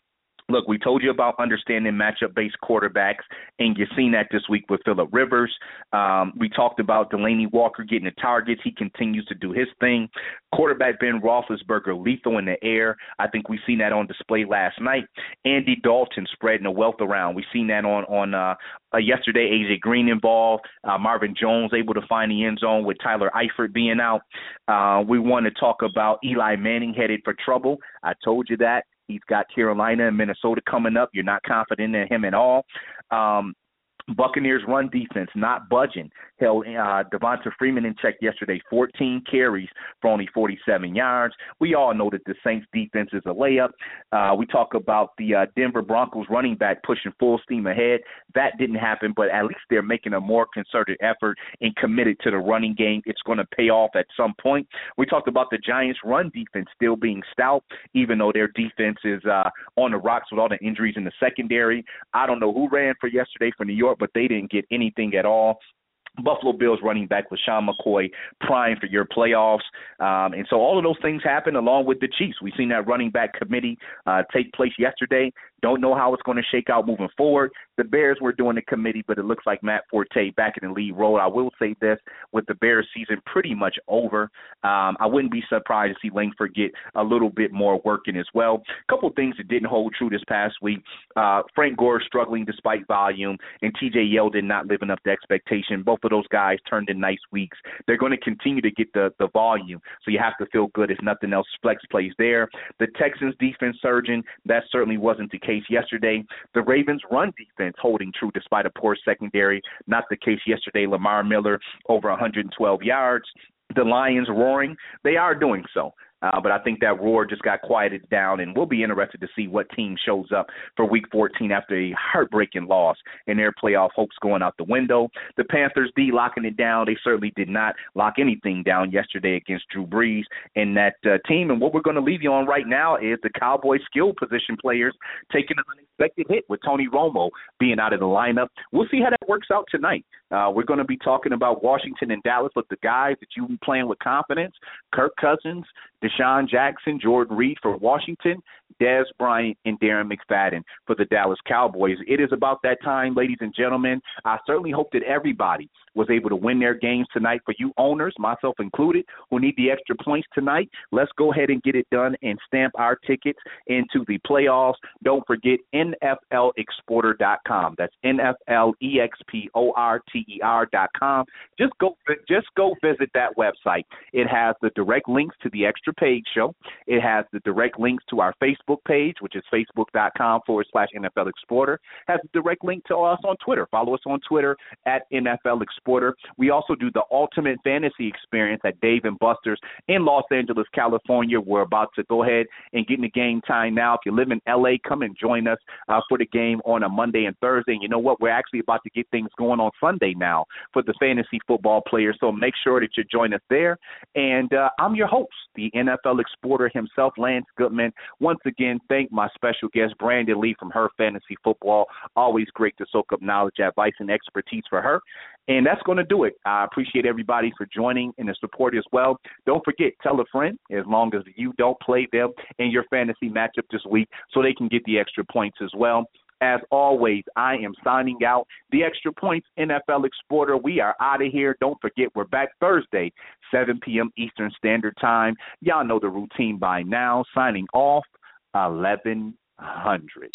Look, we told you about understanding matchup-based quarterbacks, and you've seen that this week with Phillip Rivers. We talked about Delanie Walker getting the targets. He continues to do his thing. Quarterback Ben Roethlisberger, lethal in the air. I think we've seen that on display last night. Andy Dalton spreading the wealth around. We've seen that on yesterday. A.J. Green involved. Marvin Jones able to find the end zone with Tyler Eifert being out. We want to talk about Eli Manning headed for trouble. I told you that. He's got Carolina and Minnesota coming up. You're not confident in him at all. Buccaneers run defense not budging. Held Devonta Freeman in check yesterday, 14 carries for only 47 yards. We all know that the Saints defense is a layup. We talk about the Denver Broncos running back pushing full steam ahead. That didn't happen, but at least they're making a more concerted effort and committed to the running game. It's going to pay off at some point. We talked about the Giants run defense still being stout, even though their defense is on the rocks with all the injuries in the secondary. I don't know who ran for yesterday for New York, but they didn't get anything at all. Buffalo Bills running back LaShawn McCoy primed for your playoffs. And so all of those things happen along with the Chiefs. We've seen that running back committee take place yesterday. Don't know how it's going to shake out moving forward. The Bears were doing the committee, but it looks like Matt Forte back in the lead role. I will say this, with the Bears season pretty much over, I wouldn't be surprised to see Langford get a little bit more working as well. A couple of things that didn't hold true this past week. Frank Gore struggling despite volume, and T.J. Yeldon not living up to expectation. Both of those guys turned in nice weeks. They're going to continue to get the volume, so you have to feel good if nothing else. Flex plays there. The Texans defense surging, that certainly wasn't the case yesterday. The Ravens run defense holding true despite a poor secondary, not the case yesterday. Lamar Miller over 112 yards. The Lions roaring, they are doing so. But I think that roar just got quieted down, and we'll be interested to see what team shows up for Week 14 after a heartbreaking loss and their playoff hopes going out the window. The Panthers D locking it down. They certainly did not lock anything down yesterday against Drew Brees and that team. And what we're going to leave you on right now is the Cowboys skill position players taking an unexpected hit with Tony Romo being out of the lineup. We'll see how that works out tonight. We're going to be talking about Washington and Dallas with the guys that you've been playing with confidence: Kirk Cousins, Deshaun Jackson, Jordan Reed for Washington, Dez Bryant, and Darren McFadden for the Dallas Cowboys. It is about that time, ladies and gentlemen. I certainly hope that everybody was able to win their games tonight. For you owners, myself included, who need the extra points tonight, let's go ahead and get it done and stamp our tickets into the playoffs. Don't forget NFLExporter.com. That's NFLExporter.com. Just go visit that website. It has the direct links to the Extra Page Show. It has the direct links to our Facebook page, which is facebook.com/NFL Exporter. Has a direct link to us on Twitter. Follow us on Twitter at NFL Exporter. We also do the ultimate fantasy experience at Dave & Buster's in Los Angeles, California. We're about to go ahead and get in the game time now. If you live in L.A., come and join us for the game on a Monday and Thursday. And you know what? We're actually about to get things going on Sunday now for the fantasy football players. So make sure that you join us there. And I'm your host, the NFL Exporter himself, Lance Goodman. Once again, thank my special guest, Brandon Lee from Her Fantasy Football. Always great to soak up knowledge, advice, and expertise for her. And that's going to do it. I appreciate everybody for joining and the support as well. Don't forget, tell a friend, as long as you don't play them in your fantasy matchup this week, so they can get the extra points as well. As always, I am signing out. The Extra Points NFL Exporter. We are out of here. Don't forget, we're back Thursday, 7 p.m. Eastern Standard Time. Y'all know the routine by now. Signing off, 1100.